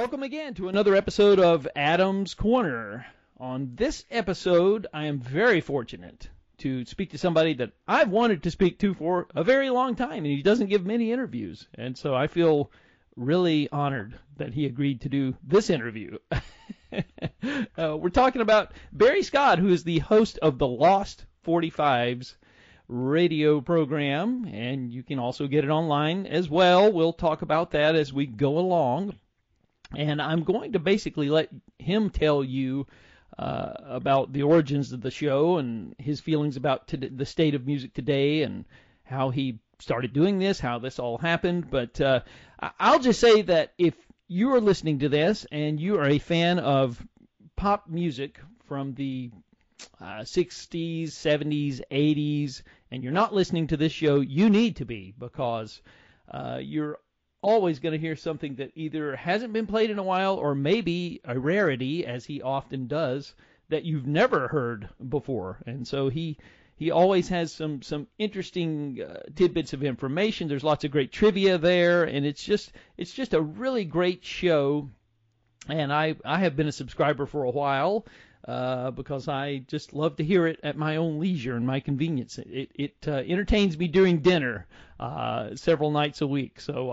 Welcome again to another episode of Adam's Corner. On this episode, I am very fortunate to speak to somebody that I've wanted to speak to for a very long time, and he doesn't give many interviews. And so I feel really honored that he agreed to do this interview. We're talking about Barry Scott, who is the host of the Lost 45s radio program, and you can also get it online as well. We'll talk about that as we go along. And I'm going to basically let him tell you about the origins of the show and his feelings about the state of music today and how he started doing this, how this all happened. But I'll just say that if you are listening to this and you are a fan of pop music from the 60s, 70s, 80s, and you're not listening to this show, you need to be, because you're always going to hear something that either hasn't been played in a while or maybe a rarity, as he often does, that you've never heard before. And so he always has some interesting tidbits of information. There's lots of great trivia there, and it's just a really great show. And I have been a subscriber for a while because I just love to hear it at my own leisure and my convenience. It entertains me during dinner several nights a week, so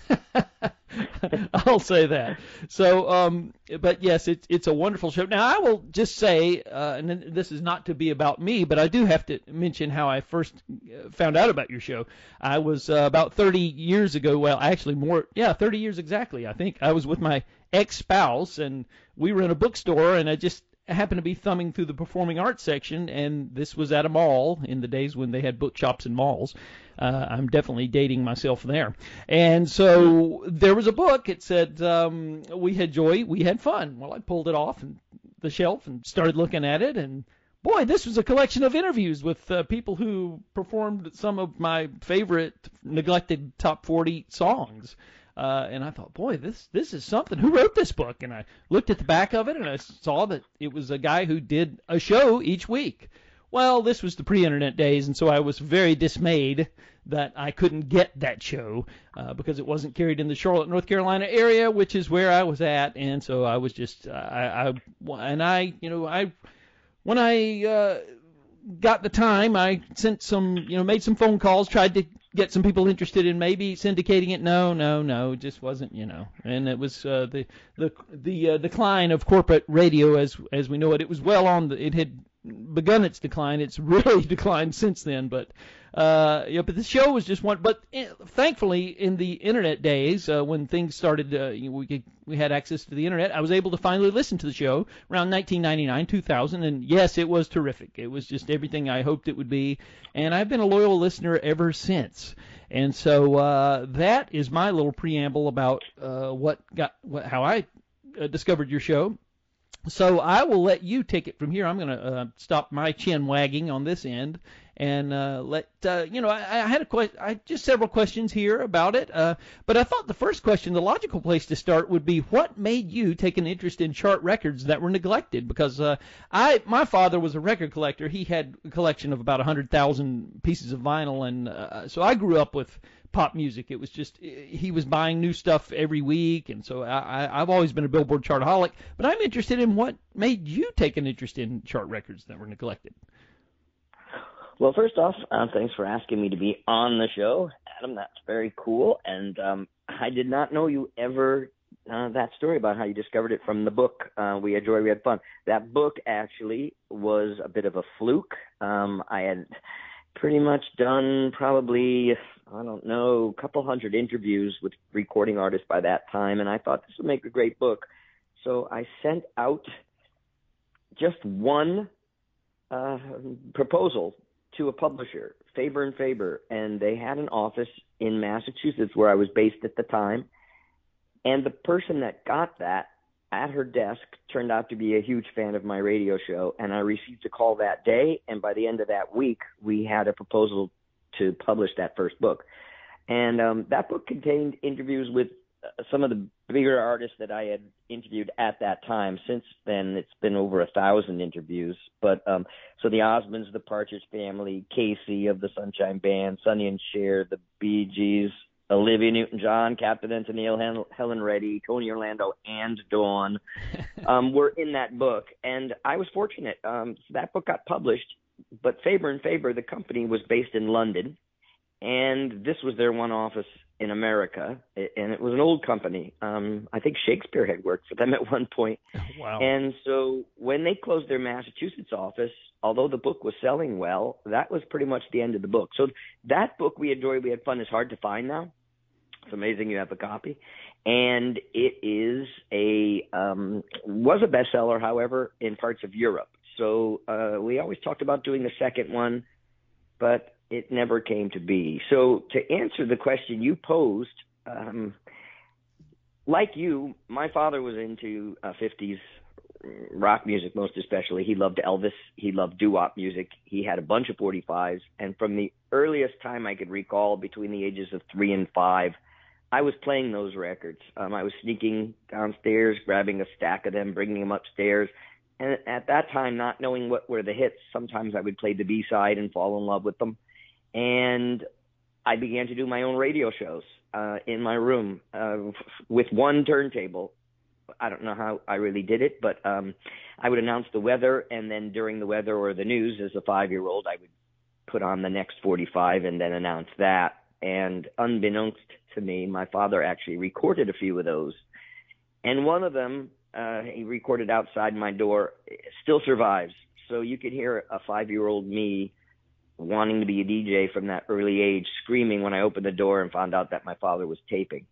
I'll say that. So, but yes, it's a wonderful show. Now, I will just say, and this is not to be about me, but I do have to mention how I first found out about your show. I was about 30 years ago, well, actually more, 30 years exactly, I think. I was with my ex-spouse, and we were in a bookstore, and I just happened to be thumbing through the performing arts section, and this was at a mall in the days when they had bookshops and malls. I'm definitely dating myself there. And so there was a book. It said, we had joy, we had fun. Well, I pulled it off the shelf and started looking at it, and boy, this was a collection of interviews with people who performed some of my favorite neglected top 40 songs. And I thought, boy, this is something. Who wrote this book? And I looked at the back of it, and I saw that it was a guy who did a show each week. Well, this was the pre-internet days, and so I was very dismayed that I couldn't get that show because it wasn't carried in the Charlotte, North Carolina area, which is where I was at. And so I was just, when I got the time, I sent some, made some phone calls, tried to get some people interested in maybe syndicating it. No, it just wasn't, And it was the decline of corporate radio as we know it. It was well on it had begun its decline. It's really declined since then, but but the show was just one. But thankfully, in the internet days, when things started, we had access to the internet, I was able to finally listen to the show around 1999, 2000, and yes, it was terrific. It was just everything I hoped it would be, and I've been a loyal listener ever since. And so that is my little preamble about how I discovered your show. So I will let you take it from here. I'm going to stop my chin wagging on this end and I had just several questions here about it. But I thought the first question, the logical place to start, would be what made you take an interest in chart records that were neglected? Because my father was a record collector. He had a collection of about 100,000 pieces of vinyl, and so I grew up with pop music. It was just, he was buying new stuff every week, and so I've always been a Billboard chartaholic, but I'm interested in what made you take an interest in chart records that were neglected. Well, first off, thanks for asking me to be on the show, Adam. That's very cool, and I did not know you ever, that story about how you discovered it from the book, We Had Joy, We Had Fun. That book actually was a bit of a fluke. I had pretty much done probably, a couple hundred interviews with recording artists by that time, and I thought this would make a great book. So I sent out just one proposal to a publisher, Faber & Faber, and they had an office in Massachusetts where I was based at the time. And the person that got that at her desk turned out to be a huge fan of my radio show, and I received a call that day, and by the end of that week, we had a proposal to publish that first book. And that book contained interviews with some of the bigger artists that I had interviewed at that time. Since then, it's been over 1,000 interviews. But so the Osmonds, the Partridge Family, Casey of the Sunshine Band, Sonny and Cher, the Bee Gees, Olivia Newton-John, Captain Antonio, Helen Reddy, Tony Orlando, and Dawn were in that book. And I was fortunate. So that book got published, but Faber and Faber, the company, was based in London, and this was their one office in America, and it was an old company. I think Shakespeare had worked for them at one point. Wow. And so when they closed their Massachusetts office, although the book was selling well, that was pretty much the end of the book. So that book we enjoyed, we had fun, is hard to find now. It's amazing you have a copy. And it is was a bestseller, however, in parts of Europe. So we always talked about doing the second one, but it never came to be. So to answer the question you posed, like you, my father was into 50s rock music, most especially. He loved Elvis. He loved doo-wop music. He had a bunch of 45s. And from the earliest time I could recall, between the ages of 3 and 5, I was playing those records. I was sneaking downstairs, grabbing a stack of them, bringing them upstairs. And at that time, not knowing what were the hits, sometimes I would play the B-side and fall in love with them. And I began to do my own radio shows in my room with one turntable. I don't know how I really did it, but I would announce the weather, and then during the weather or the news as a 5-year-old, I would put on the next 45 and then announce that. And unbeknownst to me, my father actually recorded a few of those. And one of them, he recorded outside my door, still survives. So you could hear a 5-year-old me wanting to be a DJ from that early age, screaming when I opened the door and found out that my father was taping.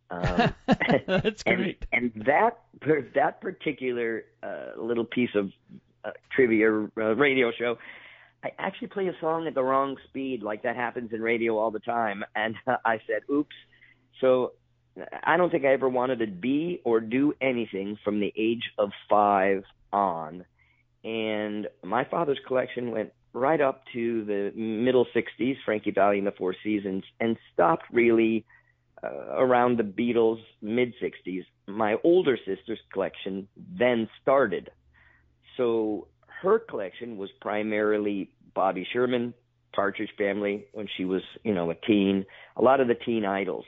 That's great. And that particular little piece of trivia radio show, I actually play a song at the wrong speed, like that happens in radio all the time. And I said, oops. So I don't think I ever wanted to be or do anything from the age of 5 on. And my father's collection went right up to the middle 60s, Frankie Valli and the Four Seasons, and stopped really around the Beatles, mid-60s. My older sister's collection then started. So her collection was primarily Bobby Sherman, Partridge Family, when she was, a teen, a lot of the teen idols.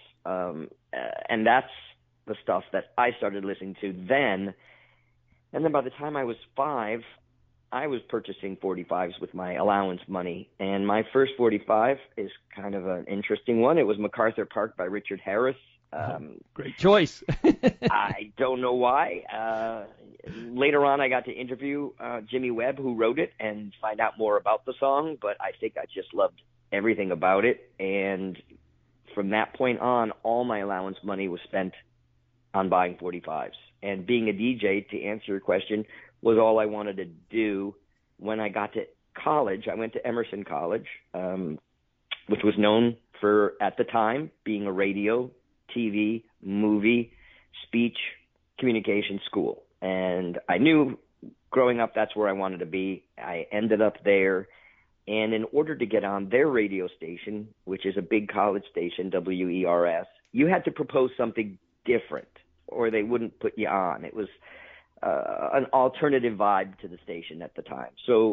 And that's the stuff that I started listening to then. And then by the time I was 5, I was purchasing 45s with my allowance money. And my first 45 is kind of an interesting one. It was MacArthur Park by Richard Harris. Great choice. I don't know why. Later on, I got to interview Jimmy Webb, who wrote it, and find out more about the song. But I think I just loved everything about it. And from that point on, all my allowance money was spent on buying 45s. And being a DJ, to answer your question, was all I wanted to do. When I got to college, I went to Emerson College, which was known for, at the time, being a radio, TV, movie, speech, communication school. And I knew growing up that's where I wanted to be. I ended up there. And in order to get on their radio station, which is a big college station, WERS, you had to propose something different or they wouldn't put you on. It was an alternative vibe to the station at the time. So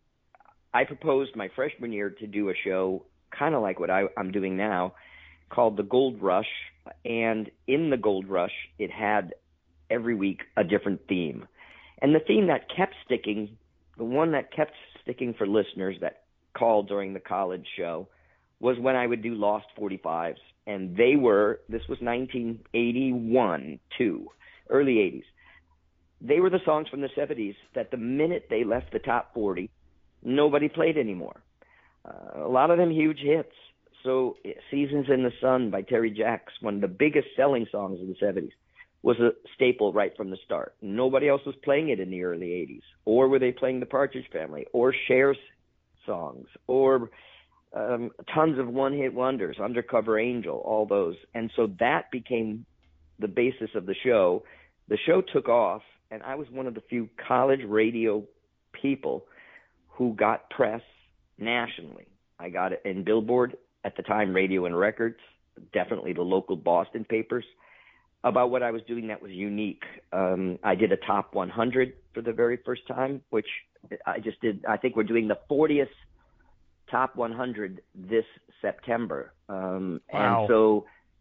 I proposed my freshman year to do a show kind of like what I'm doing now, called The Gold Rush. And in The Gold Rush, it had every week a different theme. And the theme that kept sticking, the one that kept sticking for listeners that called during the college show, was when I would do Lost 45s. And this was 1981, early 80s. They were the songs from the 70s that the minute they left the top 40, nobody played anymore. A lot of them huge hits. So Seasons in the Sun by Terry Jacks, one of the biggest selling songs of the 70s, was a staple right from the start. Nobody else was playing it in the early 80s. Or were they playing the Partridge Family, or Cher's songs, or tons of one-hit wonders, Undercover Angel, all those. And so that became the basis of the show. The show took off, and I was one of the few college radio people who got press nationally. I got it in Billboard, at the time Radio and Records, definitely the local Boston papers, about what I was doing that was unique. I did a top 100 for the very first time, which I just did. I think we're doing the 40th top 100 this September. Wow. And so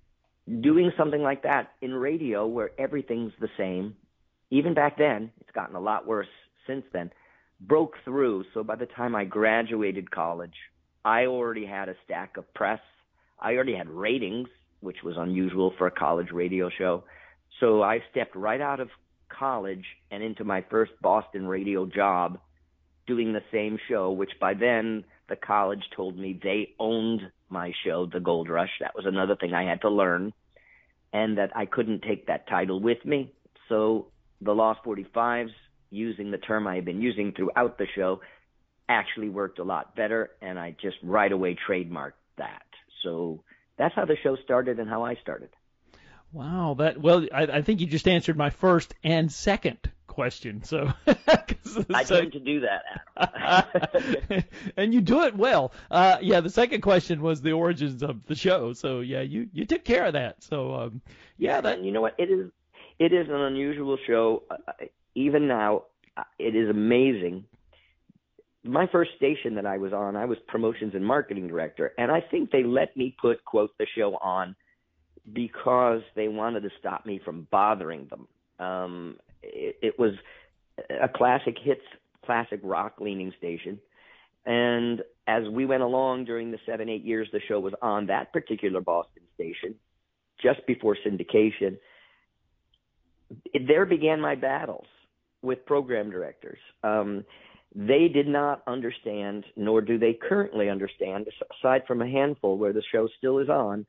doing something like that in radio where everything's the same, even back then, it's gotten a lot worse since then, broke through. So by the time I graduated college, I already had a stack of press. I already had ratings, which was unusual for a college radio show. So I stepped right out of college and into my first Boston radio job doing the same show, which by then the college told me they owned my show, The Gold Rush. That was another thing I had to learn, and that I couldn't take that title with me. So the Lost 45s, using the term I had been using throughout the show, actually worked a lot better, and I just right away trademarked that. So that's how the show started and how I started. Wow, I think you just answered my first and second question. So I tend to do that, Adam. And you do it well. The second question was the origins of the show. So yeah, you took care of that. So and you know what? It is an unusual show. Even now, it is amazing. My first station that I was on, I was promotions and marketing director, and I think they let me put, quote, the show on because they wanted to stop me from bothering them. It was a classic hits, classic rock leaning station. And as we went along during the 7-8 years the show was on that particular Boston station, just before syndication, there began my battles with program directors. They did not understand, nor do they currently understand, aside from a handful where the show still is on,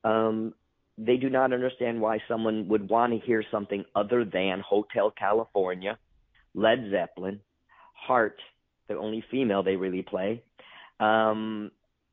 they do not understand why someone would want to hear something other than Hotel California, Led Zeppelin, Heart, the only female they really play, or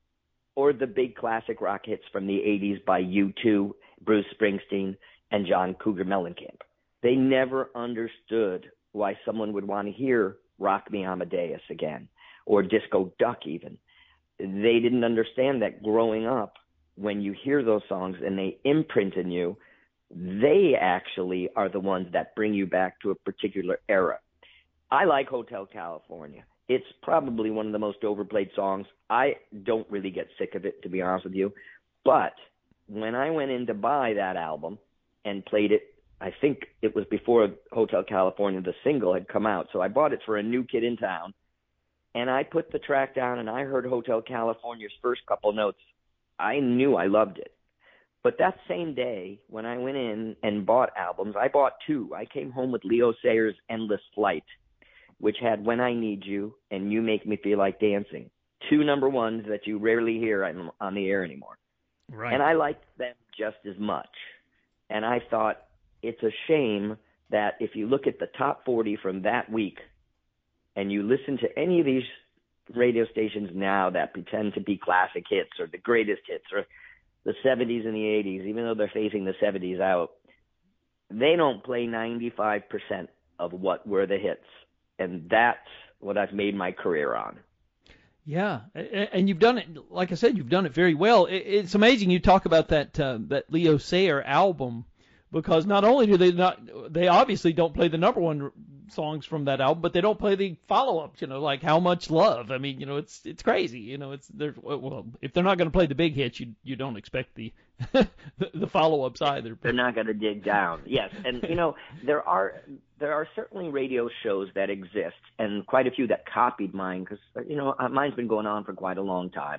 the big classic rock hits from the 80s by U2, Bruce Springsteen, and John Cougar Mellencamp. They never understood why someone would want to hear Rock Me Amadeus again, or Disco Duck even. They didn't understand that growing up, when you hear those songs and they imprint in you, they actually are the ones that bring you back to a particular era. I like Hotel California. It's probably one of the most overplayed songs. I don't really get sick of it, to be honest with you. But when I went in to buy that album and played it, I think it was before Hotel California, the single, had come out. So I bought it for a new kid in town. And I put the track down and I heard Hotel California's first couple notes. I knew I loved it. But that same day, when I went in and bought albums, I bought two. I came home with Leo Sayers' Endless Flight, which had When I Need You and You Make Me Feel Like Dancing, two number ones that you rarely hear on the air anymore. Right. And I liked them just as much. And I thought, it's a shame that if you look at the top 40 from that week and you listen to any of these radio stations now that pretend to be classic hits or the greatest hits or the 70s and the 80s, even though they're phasing the 70s out, they don't play 95% of what were the hits. And that's what I've made my career on. Yeah, and you've done it, like I said, you've done it very well. It's amazing you talk about that Leo Sayer album, because not only do they obviously don't play the number one songs from that album, but they don't play the follow-ups, like How Much Love. I mean, it's crazy. Well, if they're not going to play the big hits, you don't expect the the follow-ups either. They're not going to dig down. Yes, and there are certainly radio shows that exist, and quite a few that copied mine, because mine's been going on for quite a long time,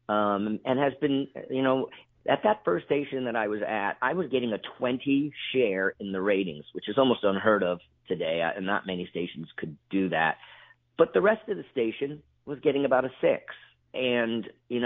and has been at that first station that I was at, I was getting a 20 share in the ratings, which is almost unheard of today, and not many stations could do that. But the rest of the station was getting about a 6. And,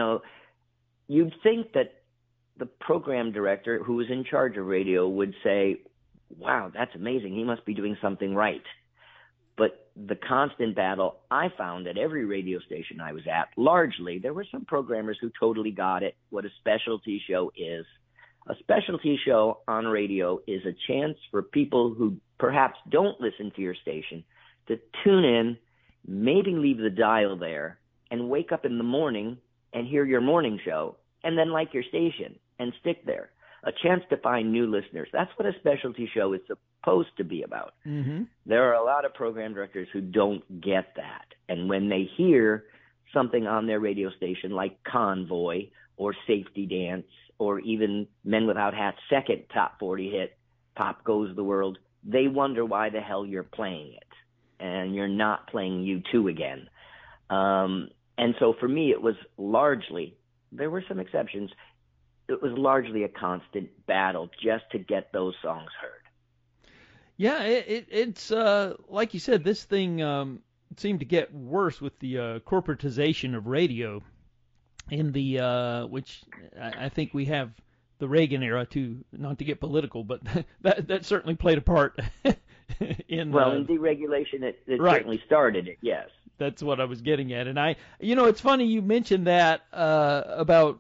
you'd think that the program director who was in charge of radio would say, wow, that's amazing. He must be doing something right. But the constant battle I found at every radio station I was at, largely, there were some programmers who totally got it, what a specialty show is. A specialty show on radio is a chance for people who perhaps don't listen to your station to tune in, maybe leave the dial there, and wake up in the morning and hear your morning show, and then like your station and stick there. A chance to find new listeners. That's what a specialty show is supposed to be about. Mm-hmm. There are a lot of program directors who don't get that. And when they hear something on their radio station like Convoy or Safety Dance or even Men Without Hats' second top 40 hit, Pop Goes the World, they wonder why the hell you're playing it and you're not playing U2 again. And so for me, it was largely, there were some exceptions, it was largely a constant battle just to get those songs heard. Yeah, it's like you said, this thing seemed to get worse with the corporatization of radio, in the which I think we have the Reagan era too. Not to get political, but that certainly played a part in deregulation. It right. Certainly started it. Yes, that's what I was getting at. And it's funny you mentioned that about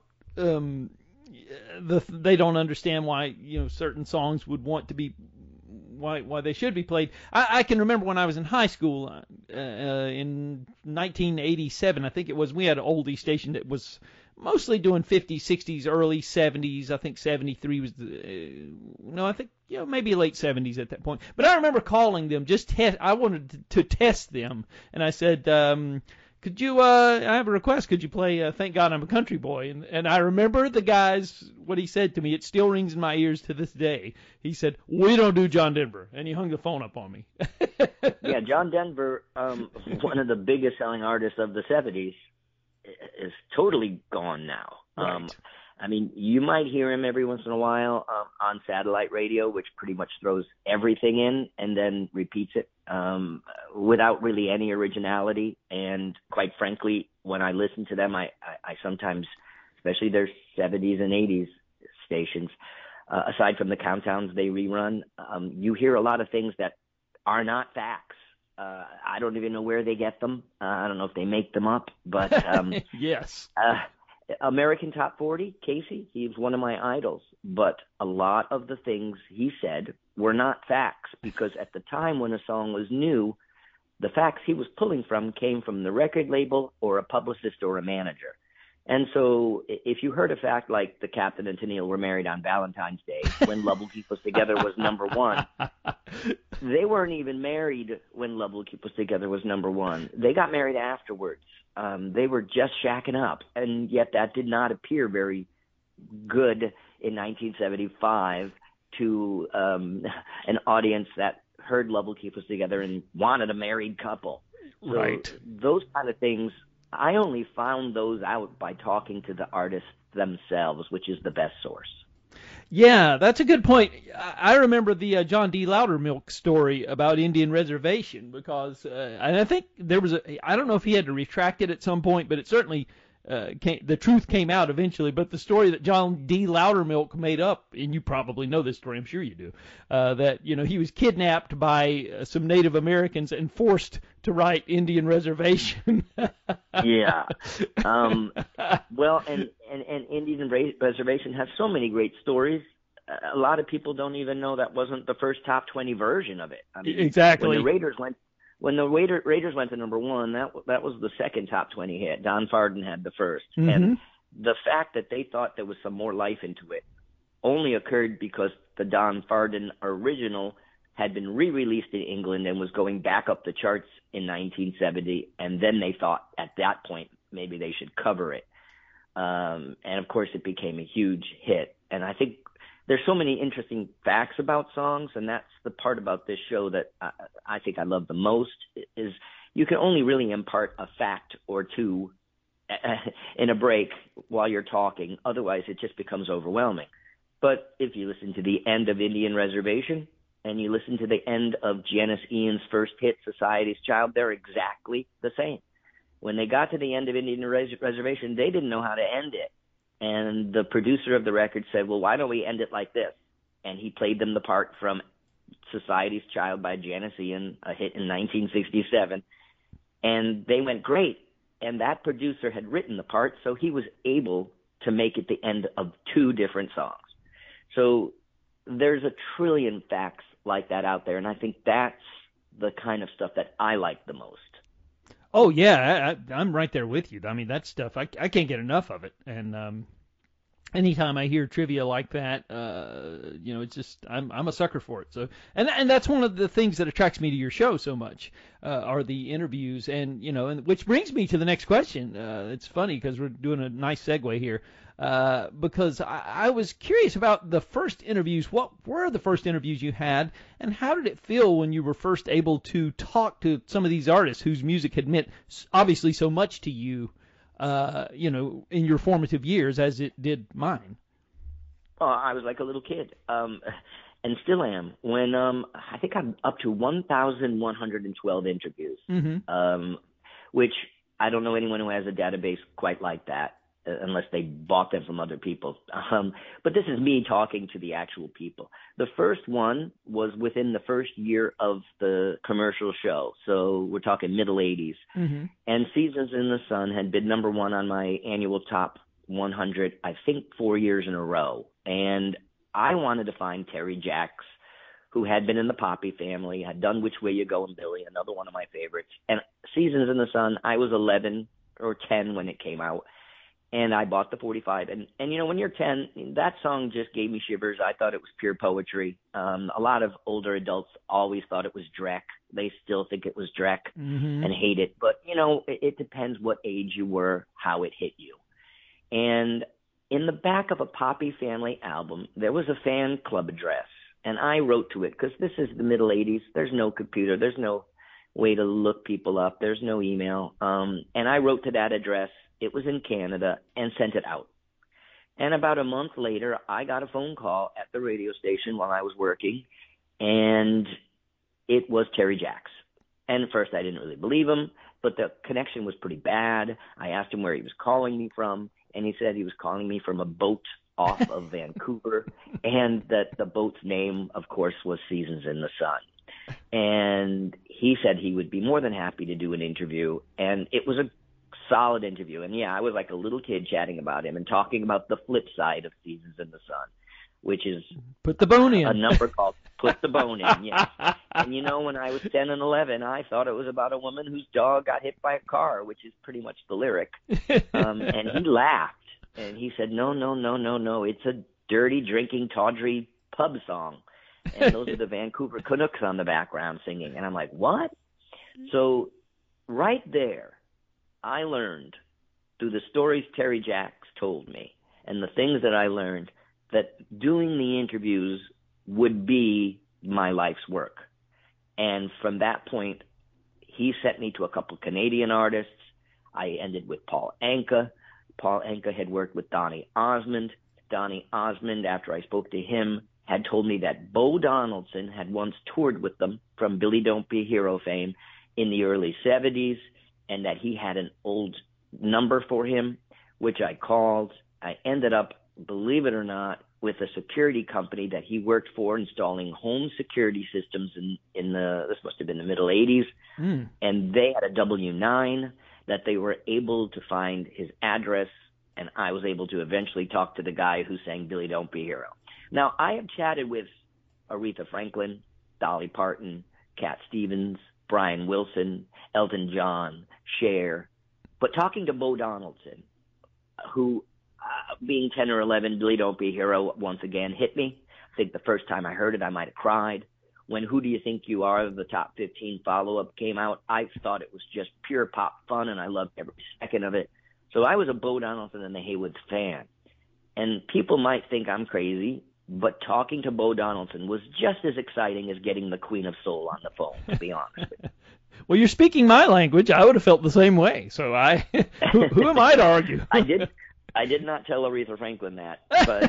they don't understand why certain songs would want to be. Why they should be played. I can remember when I was in high school in 1987, I think it was, we had an oldie station that was mostly doing 50s, 60s, early 70s. I think 73 was maybe late 70s at that point. But I remember calling them, I wanted to test them, and I said, could you, I have a request, could you play Thank God I'm a Country Boy? And I remember the guys, what he said to me, it still rings in my ears to this day. He said, we don't do John Denver. And he hung the phone up on me. Yeah, John Denver, one of the biggest selling artists of the 70s, is totally gone now. Right. I mean, you might hear him every once in a while on satellite radio, which pretty much throws everything in and then repeats it without really any originality. And quite frankly, when I listen to them, I sometimes, especially their 70s and 80s stations, aside from the countdowns they rerun, you hear a lot of things that are not facts. I don't even know where they get them. I don't know if they make them up, but yes. American Top 40, Casey, he's one of my idols, but a lot of the things he said were not facts, because at the time when a song was new, the facts he was pulling from came from the record label or a publicist or a manager. And so if you heard a fact like the Captain and Tennille were married on Valentine's Day, When Love Will Keep Us Together was number one, they weren't even married when Love Will Keep Us Together was number one. They got married afterwards. They were just shacking up, and yet that did not appear very good in 1975 to an audience that heard Love Will Keep Us Together and wanted a married couple. So right. Those kind of things, I only found those out by talking to the artists themselves, which is the best source. Yeah, that's a good point. I remember the John D. Loudermilk story about Indian Reservation, because and I think there was I don't know if he had to retract it at some point, but it certainly the truth came out eventually. But the story that John D. Loudermilk made up, and you probably know this story, I'm sure you do, that he was kidnapped by some Native Americans and forced to write Indian Reservation. Yeah. Well, and Indian Reservation has so many great stories. A lot of people don't even know that wasn't the first top 20 version of it. I mean, exactly. When the Raiders went to number one, that was the second top 20 hit. Don Fardin had the first. Mm-hmm. And the fact that they thought there was some more life into it only occurred because the Don Fardin original had been re-released in England and was going back up the charts in 1970, and then they thought at that point maybe they should cover it. And of course it became a huge hit. And I think there's so many interesting facts about songs, and that's the part about this show that I think I love the most, is you can only really impart a fact or two in a break while you're talking. Otherwise it just becomes overwhelming. But if you listen to the end of Indian Reservation and you listen to the end of Janis Ian's first hit, Society's Child, they're exactly the same. When they got to the end of Indian Reservation, they didn't know how to end it. And the producer of the record said, well, why don't we end it like this? And he played them the part from Society's Child by Janis Ian, a hit in 1967. And they went, great. And that producer had written the part, so he was able to make it the end of two different songs. So there's a trillion facts like that out there, and I think that's the kind of stuff that I like the most. Oh, yeah, I'm right there with you. I mean, that stuff, I can't get enough of it. And anytime I hear trivia like that, it's just I'm a sucker for it. So and that's one of the things that attracts me to your show so much, are the interviews, and which brings me to the next question. It's funny because we're doing a nice segue here, because I was curious about the first interviews. What were the first interviews you had, and how did it feel when you were first able to talk to some of these artists whose music had meant obviously so much to you? In your formative years, as it did mine. Oh, I was like a little kid, and still am. When I think I'm up to 1,112 interviews, which I don't know anyone who has a database quite like that, unless they bought them from other people. But this is me talking to the actual people. The first one was within the first year of the commercial show. So we're talking middle 80s. Mm-hmm. And Seasons in the Sun had been number one on my annual top 100, I think 4 years in a row. And I wanted to find Terry Jacks, who had been in the Poppy Family, had done Which Way You Going, Billy, another one of my favorites. And Seasons in the Sun, I was 11 or 10 when it came out. And I bought the 45. And when you're 10, that song just gave me shivers. I thought it was pure poetry. A lot of older adults always thought it was Drek. They still think it was Drek and hate it. But, it depends what age you were, how it hit you. And in the back of a Poppy Family album, there was a fan club address. And I wrote to it because this is the middle 80s. There's no computer. There's no way to look people up. There's no email. And I wrote to that address. It was in Canada, and sent it out. And about a month later, I got a phone call at the radio station while I was working, and it was Terry Jacks. And at first I didn't really believe him, but the connection was pretty bad. I asked him where he was calling me from, and he said he was calling me from a boat off of Vancouver, and that the boat's name, of course, was Seasons in the Sun. And he said he would be more than happy to do an interview, and it was a solid interview. And yeah, I was like a little kid chatting about him and talking about the flip side of Seasons in the Sun, which is Put the Bone In. A number called Put the Bone In, yes. And when I was 10 and 11, I thought it was about a woman whose dog got hit by a car, which is pretty much the lyric. And he laughed, and he said, no, it's a dirty, drinking, tawdry pub song. And those are the Vancouver Canucks on the background singing. And I'm like, what? So right there, I learned through the stories Terry Jacks told me and the things that I learned that doing the interviews would be my life's work. And from that point, he sent me to a couple Canadian artists. I ended with Paul Anka. Paul Anka had worked with Donny Osmond. Donny Osmond, after I spoke to him, had told me that Bo Donaldson had once toured with them from Billy Don't Be a Hero fame in the early 70s. And that he had an old number for him, which I called. I ended up, believe it or not, with a security company that he worked for, installing home security systems this must have been the middle 80s. And they had a W-9 that they were able to find his address, and I was able to eventually talk to the guy who sang Billy Don't Be a Hero. Now, I have chatted with Aretha Franklin, Dolly Parton, Cat Stevens, Brian Wilson, Elton John, Cher, but talking to Bo Donaldson, who, being 10 or 11, Billy Don't Be a Hero once again hit me. I think the first time I heard it, I might have cried. When Who Do You Think You Are, the top 15 follow-up came out, I thought it was just pure pop fun, and I loved every second of it. So I was a Bo Donaldson and the Haywoods fan. And people might think I'm crazy, but talking to Bo Donaldson was just as exciting as getting the Queen of Soul on the phone, to be honest with you. Well, you're speaking my language. I would have felt the same way. So who am I to argue? I did not tell Aretha Franklin that, but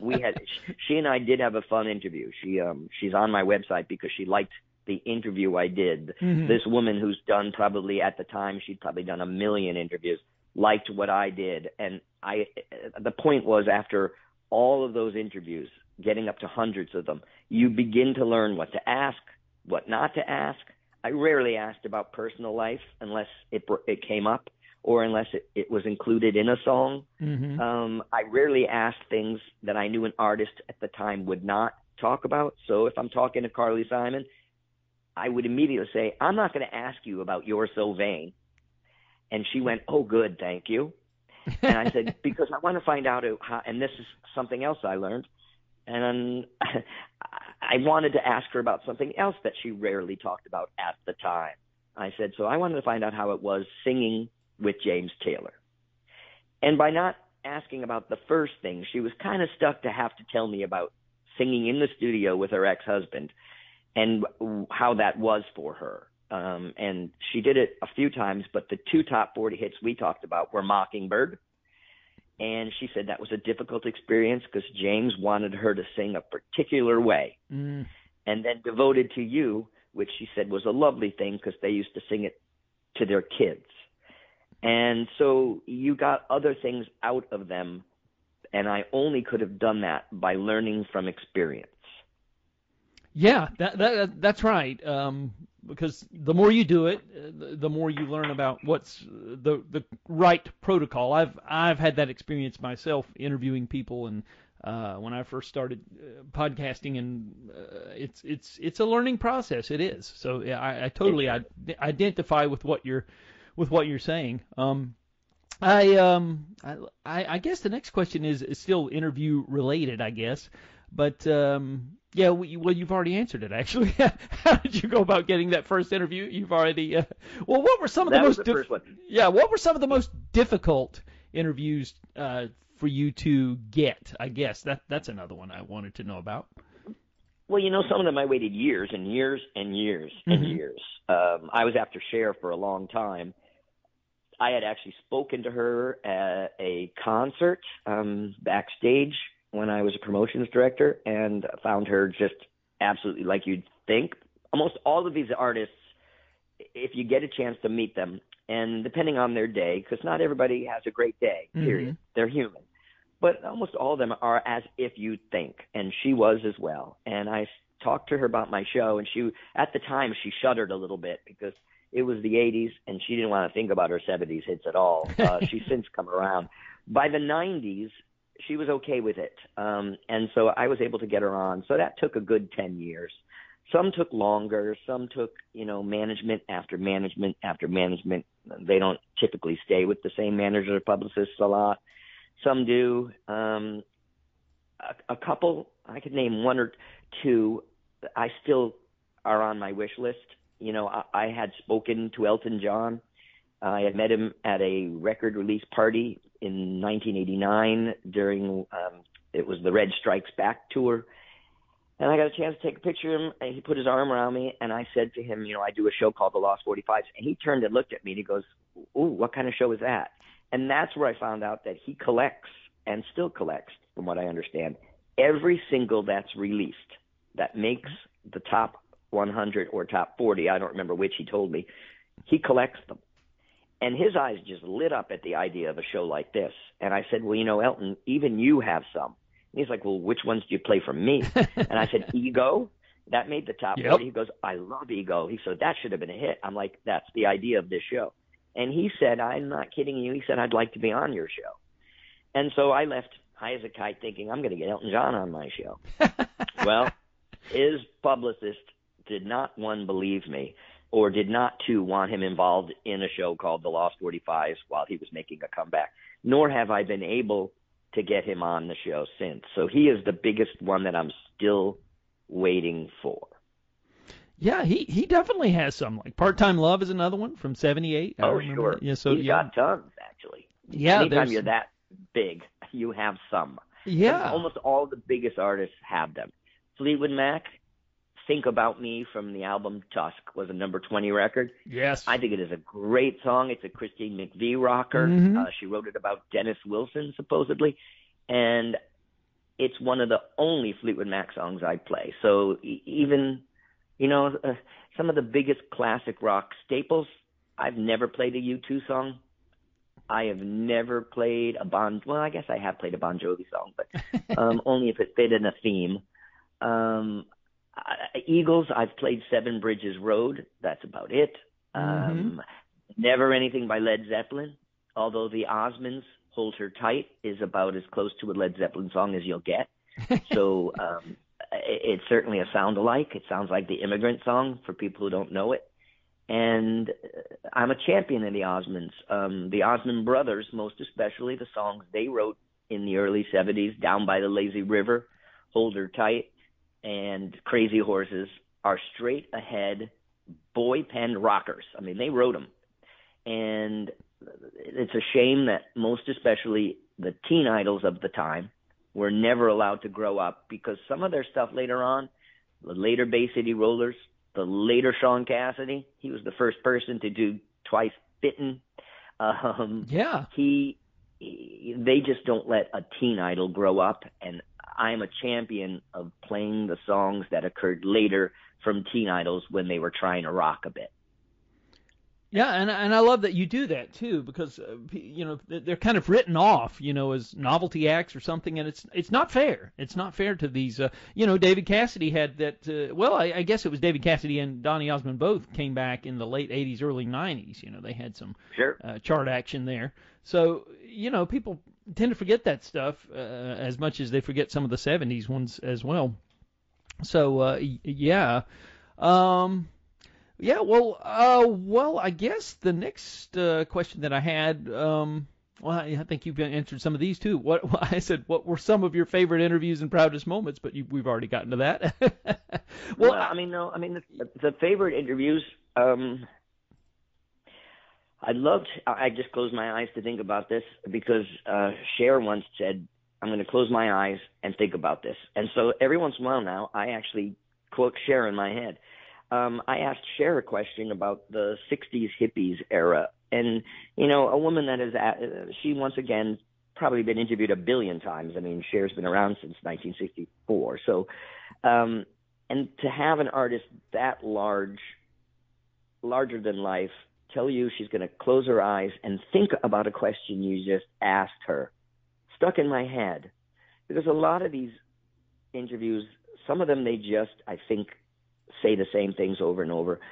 she and I did have a fun interview. She's on my website because she liked the interview I did. Mm-hmm. This woman who's done probably at the time, she'd probably done 1 million interviews, liked what I did. And the point was, after all of those interviews, getting up to hundreds of them, you begin to learn what to ask, what not to ask. I rarely asked about personal life unless it came up or unless it was included in a song. Mm-hmm. I rarely asked things that I knew an artist at the time would not talk about. So if I'm talking to Carly Simon, I would immediately say, I'm not going to ask you about You're So Vain. And she went, oh, good, thank you. And I said, because I want to find out how, and this is something else I learned. And I wanted to ask her about something else that she rarely talked about at the time. I said, so I wanted to find out how it was singing with James Taylor. And by not asking about the first thing, she was kind of stuck to have to tell me about singing in the studio with her ex-husband and how that was for her. And she did it a few times, but the two top 40 hits we talked about were Mockingbird. And she said that was a difficult experience because James wanted her to sing a particular way. And then Devoted to You, which she said was a lovely thing because they used to sing it to their kids. And so you got other things out of them, and I only could have done that by learning from experience. Yeah, that's right. Because the more you do it, the more you learn about what's the right protocol. I've had that experience myself interviewing people, and when I first started podcasting, and it's a learning process. It is. So yeah, I totally identify with what you're saying. I guess the next question is still interview related, I guess, but yeah, well, you've already answered it, actually. How did you go about getting that first interview? You've already. Well, what were some of the most? First one. Yeah, what were some of the most difficult interviews for you to get? I guess that's another one I wanted to know about. Well, some of them I waited years and years and years and years. I was after Cher for a long time. I had actually spoken to her at a concert backstage when I was a promotions director, and found her just absolutely like you'd think. Almost all of these artists, if you get a chance to meet them, and depending on their day, because not everybody has a great day, period. They're human. But almost all of them are as if you think, and she was as well. And I talked to her about my show, and at the time she shuddered a little bit because it was the 80s, and she didn't want to think about her 70s hits at all. She's since come around. By the 90s, she was okay with it. And so I was able to get her on. So that took a good 10 years. Some took longer. Some took, management after management after management. They don't typically stay with the same manager or publicists a lot. Some do. A couple, I could name one or two, I still are on my wish list. I had spoken to Elton John. I had met him at a record release party in 1989 during, it was the Red Strikes Back tour. And I got a chance to take a picture of him, and he put his arm around me, and I said to him, I do a show called The Lost 45s. And he turned and looked at me, and he goes, ooh, what kind of show is that? And that's where I found out that he collects, and still collects, from what I understand, every single that's released that makes the top 100 or top 40. I don't remember which he told me. He collects them. And his eyes just lit up at the idea of a show like this. And I said, well, Elton, even you have some. And he's like, well, which ones do you play from me? And I said, Ego. That made the top 40. He goes, I love Ego. He said, that should have been a hit. I'm like, that's the idea of this show. And he said, I'm not kidding you. He said, I'd like to be on your show. And so I left high as a kite thinking, I'm going to get Elton John on my show. Well, his publicist did not, one, believe me, or did not, two, want him involved in a show called The Lost 45s while he was making a comeback, nor have I been able to get him on the show since. So he is the biggest one that I'm still waiting for. Yeah, he definitely has some. Like Part-Time Love is another one from 78. Oh, sure. Yeah, so, he's got tons, actually. Yeah, anytime you're that big, you have some. Yeah. Almost all the biggest artists have them. Fleetwood Mac, Think About Me from the album Tusk was a number 20 record. Yes. I think it is a great song. It's a Christine McVie rocker. She wrote it about Dennis Wilson, supposedly. And it's one of the only Fleetwood Mac songs I play. So even, some of the biggest classic rock staples, I've never played a U2 song. I have never played I guess I have played a Bon Jovi song, but only if it fit in a theme. Eagles, I've played Seven Bridges Road. That's about it. Never anything by Led Zeppelin, although the Osmonds, Hold Her Tight, is about as close to a Led Zeppelin song as you'll get. So it's certainly a sound-alike. It sounds like the Immigrant Song for people who don't know it. And I'm a champion of the Osmonds. The Osmond brothers, most especially, the songs they wrote in the early 70s, Down by the Lazy River, Hold Her Tight, and Crazy Horses, are straight ahead boy pen rockers. I mean, they wrote them. And it's a shame that most especially the teen idols of the time were never allowed to grow up, because some of their stuff later on, the later Bay City Rollers, the later Sean Cassidy, he was the first person to do Twice Bitten. They just don't let a teen idol grow up, and I'm a champion of playing the songs that occurred later from teen idols when they were trying to rock a bit. Yeah, and I love that you do that too, because they're kind of written off, as novelty acts or something, and it's not fair. It's not fair to these. David Cassidy had that. I guess it was David Cassidy and Donny Osmond both came back in the late '80s, early '90s. They had some chart action there. So people tend to forget that stuff as much as they forget some of the '70s ones as well. So yeah. Yeah, well, I guess the next question that I had, I think you've answered some of these too. I said, what were some of your favorite interviews and proudest moments? But we've already gotten to that. The favorite interviews. I just closed my eyes to think about this, because Cher once said, "I'm going to close my eyes and think about this." And so every once in a while now, I actually quote Cher in my head. I asked Cher a question about the 60s hippies era. And, a woman that she once again probably been interviewed a billion times. I mean, Cher's been around since 1964. So, and to have an artist that larger than life, tell you she's going to close her eyes and think about a question you just asked her, stuck in my head. Because a lot of these interviews, some of them, they just, I think, say the same things over and over.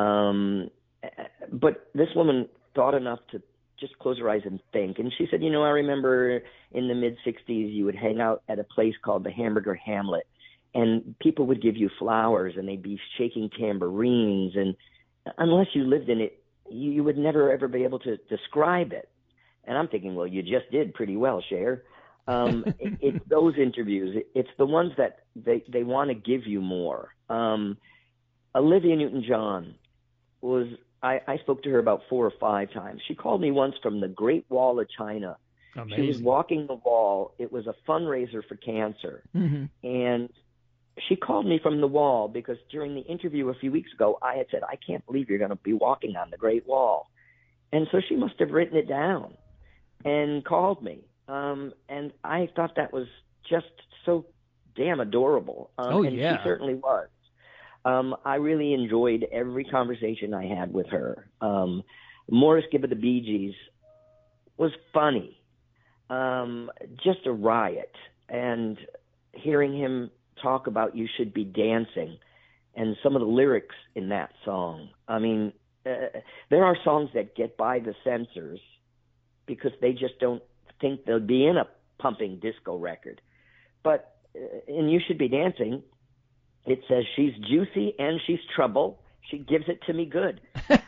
But this woman thought enough to just close her eyes and think. And she said, I remember in the mid-'60s, you would hang out at a place called the Hamburger Hamlet, and people would give you flowers, and they'd be shaking tambourines. And unless you lived in it, you would never, ever be able to describe it. And I'm thinking, well, you just did pretty well, Cher. It's those interviews. It's the ones that they want to give you more. Olivia Newton-John I spoke to her about 4 or 5 times. She called me once from the Great Wall of China. Amazing. She was walking the wall. It was a fundraiser for cancer. Mm-hmm. And she called me from the wall because during the interview a few weeks ago, I had said, "I can't believe you're going to be walking on the Great Wall." And so she must have written it down and called me. And I thought that was just so damn adorable. And yeah. She certainly was. I really enjoyed every conversation I had with her. Morris Gibb of the Bee Gees was funny, just a riot. And hearing him talk about "You Should Be Dancing" and some of the lyrics in that song. I mean, there are songs that get by the censors because they just don't think they'll be in a pumping disco record. But in "You Should Be Dancing," it says she's juicy and she's trouble. She gives it to me good.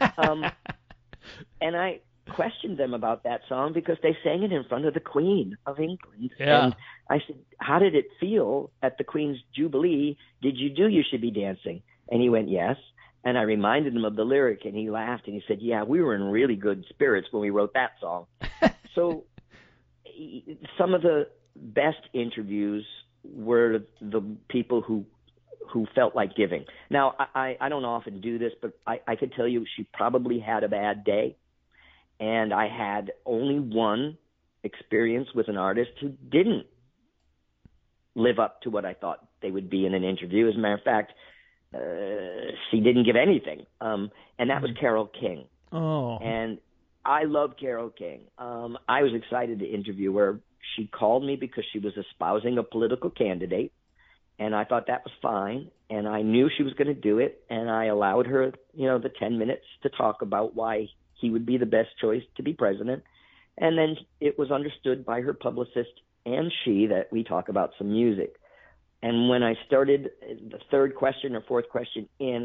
And I questioned them about that song because they sang it in front of the Queen of England. Yeah. And I said, "How did it feel at the Queen's Jubilee? Did you do You Should Be Dancing?" And he went, "Yes." And I reminded him of the lyric, and he laughed, and he said, "Yeah, we were in really good spirits when we wrote that song." So some of the best interviews were the people who felt like giving. Now, I don't often do this, but I could tell you she probably had a bad day. And I had only one experience with an artist who didn't live up to what I thought they would be in an interview. As a matter of fact, she didn't give anything. And that was Carole King. Oh. And I love Carole King. I was excited to interview her. She called me because she was espousing a political candidate. And I thought that was fine, and I knew she was going to do it, and I allowed her, the 10 minutes to talk about why he would be the best choice to be president. And then it was understood by her publicist and she that we talk about some music. And when I started the 3rd question or 4th question in,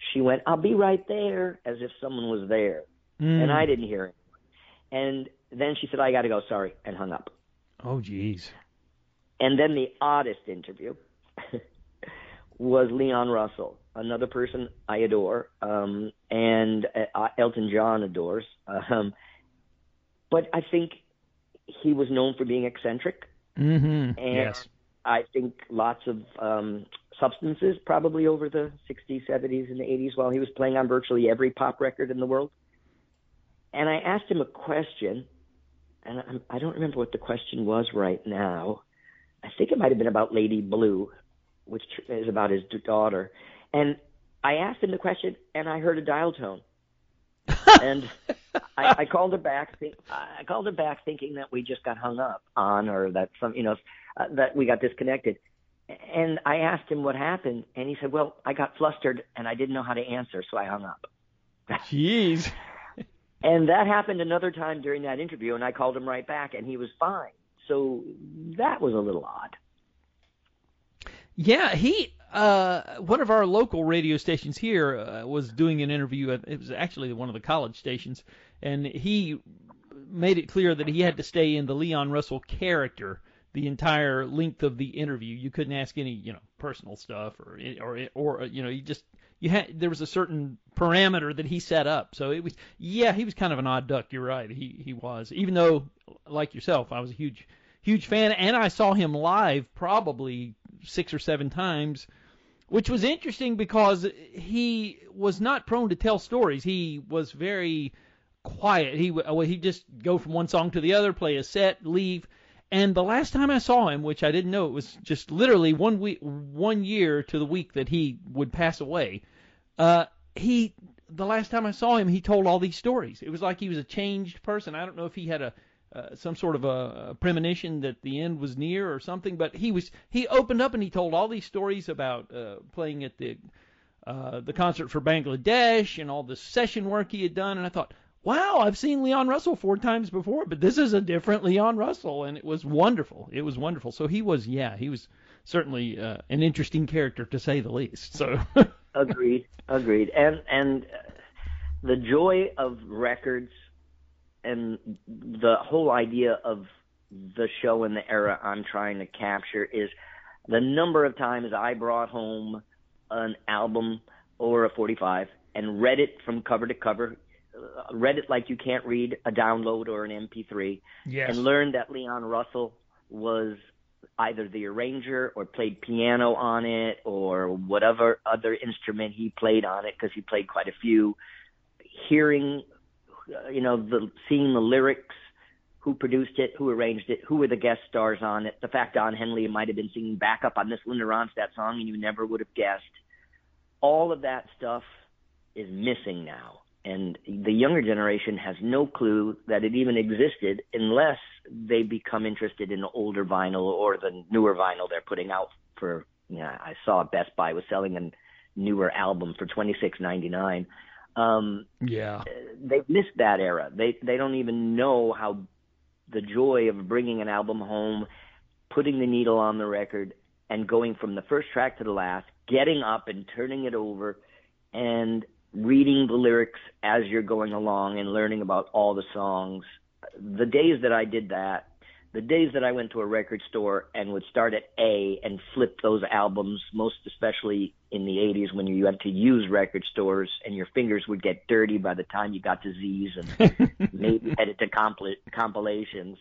she went, "I'll be right there," as if someone was there. And I didn't hear it. And then she said, "I got to go, sorry," and hung up. Oh, geez. And then the oddest interview was Leon Russell, another person I adore, and Elton John adores. But I think he was known for being eccentric. Mm-hmm. And yes. I think lots of substances probably over the 60s, 70s, and the 80s while he was playing on virtually every pop record in the world. And I asked him a question, and I don't remember what the question was right now. I think it might have been about Lady Blue, which is about his daughter. And I asked him the question, and I heard a dial tone. And I called her back. I called her back thinking that we just got hung up on, or that that we got disconnected. And I asked him what happened, and he said, "Well, I got flustered and I didn't know how to answer, so I hung up." Jeez. And that happened another time during that interview, and I called him right back, and he was fine. So that was a little odd. Yeah, he one of our local radio stations here was doing an interview. It was actually one of the college stations, and he made it clear that he had to stay in the Leon Russell character the entire length of the interview. You couldn't ask any, personal stuff or there was a certain parameter that he set up. So it was, he was kind of an odd duck. You're right. He was, even though, like yourself, I was a huge fan, and I saw him live probably 6 or 7 times, which was interesting because he was not prone to tell stories. He was very quiet. He'd just go from one song to the other, play a set, leave. And the last time I saw him, which I didn't know, it was just literally 1 year to the week that he would pass away. The last time I saw him, he told all these stories. It was like he was a changed person. I don't know if he had some sort of a premonition that the end was near or something, but he opened up and he told all these stories about playing at the concert for Bangladesh and all the session work he had done. And I thought, wow, I've seen Leon Russell 4 times before, but this is a different Leon Russell, and it was wonderful. It was wonderful. So he was certainly an interesting character, to say the least. So Agreed. And the joy of records and the whole idea of the show and the era I'm trying to capture is the number of times I brought home an album or a 45 and read it from cover to cover, read it like you can't read a download or an MP3, yes, and learned that Leon Russell was either the arranger or played piano on it or whatever other instrument he played on it, because he played quite a few. Hearing, seeing the lyrics, who produced it, who arranged it, who were the guest stars on it, the fact Don Henley might have been singing backup on this Linda Ronstadt song and you never would have guessed. All of that stuff is missing now. And the younger generation has no clue that it even existed unless they become interested in the older vinyl or the newer vinyl they're putting out for, I saw Best Buy was selling a newer album for $26.99. They've missed that era. They don't even know how the joy of bringing an album home, putting the needle on the record, and going from the first track to the last, getting up and turning it over, and reading the lyrics as you're going along and learning about all the songs. The days that I did that, the days that I went to a record store and would start at A and flip those albums, most especially in the 80s when you had to use record stores and your fingers would get dirty by the time you got to Z's and maybe edit to compilations.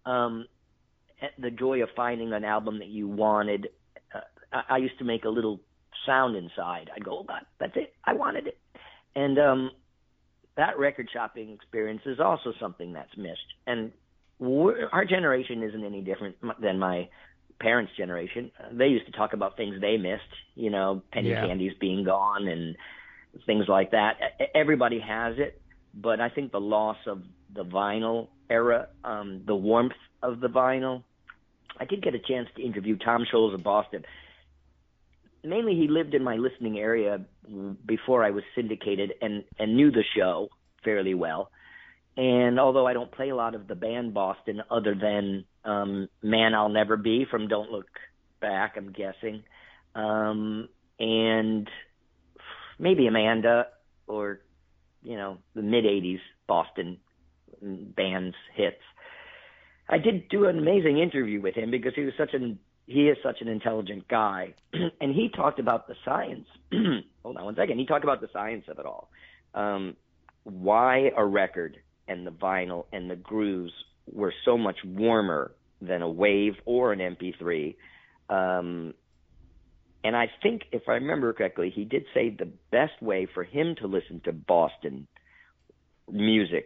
The joy of finding an album that you wanted. I used to make a little sound inside. I'd go, oh, God, that's it. I wanted it. And that record shopping experience is also something that's missed. And our generation isn't any different than my parents' generation. They used to talk about things they missed, penny candies being gone and things like that. Everybody has it, but I think the loss of the vinyl era, the warmth of the vinyl. I did get a chance to interview Tom Scholz of Boston. Mainly he lived in my listening area before I was syndicated and knew the show fairly well. And although I don't play a lot of the band Boston other than Man I'll Never Be from Don't Look Back, I'm guessing, and maybe Amanda or, you know, the mid-'80s Boston bands hits. I did do an amazing interview with him because he is such an intelligent guy. And he talked about the science. Hold on one second. He talked about the science of it all. Why a record and the vinyl and the grooves were so much warmer than a wave or an MP3. And I think, if I remember correctly, he did say the best way for him to listen to Boston music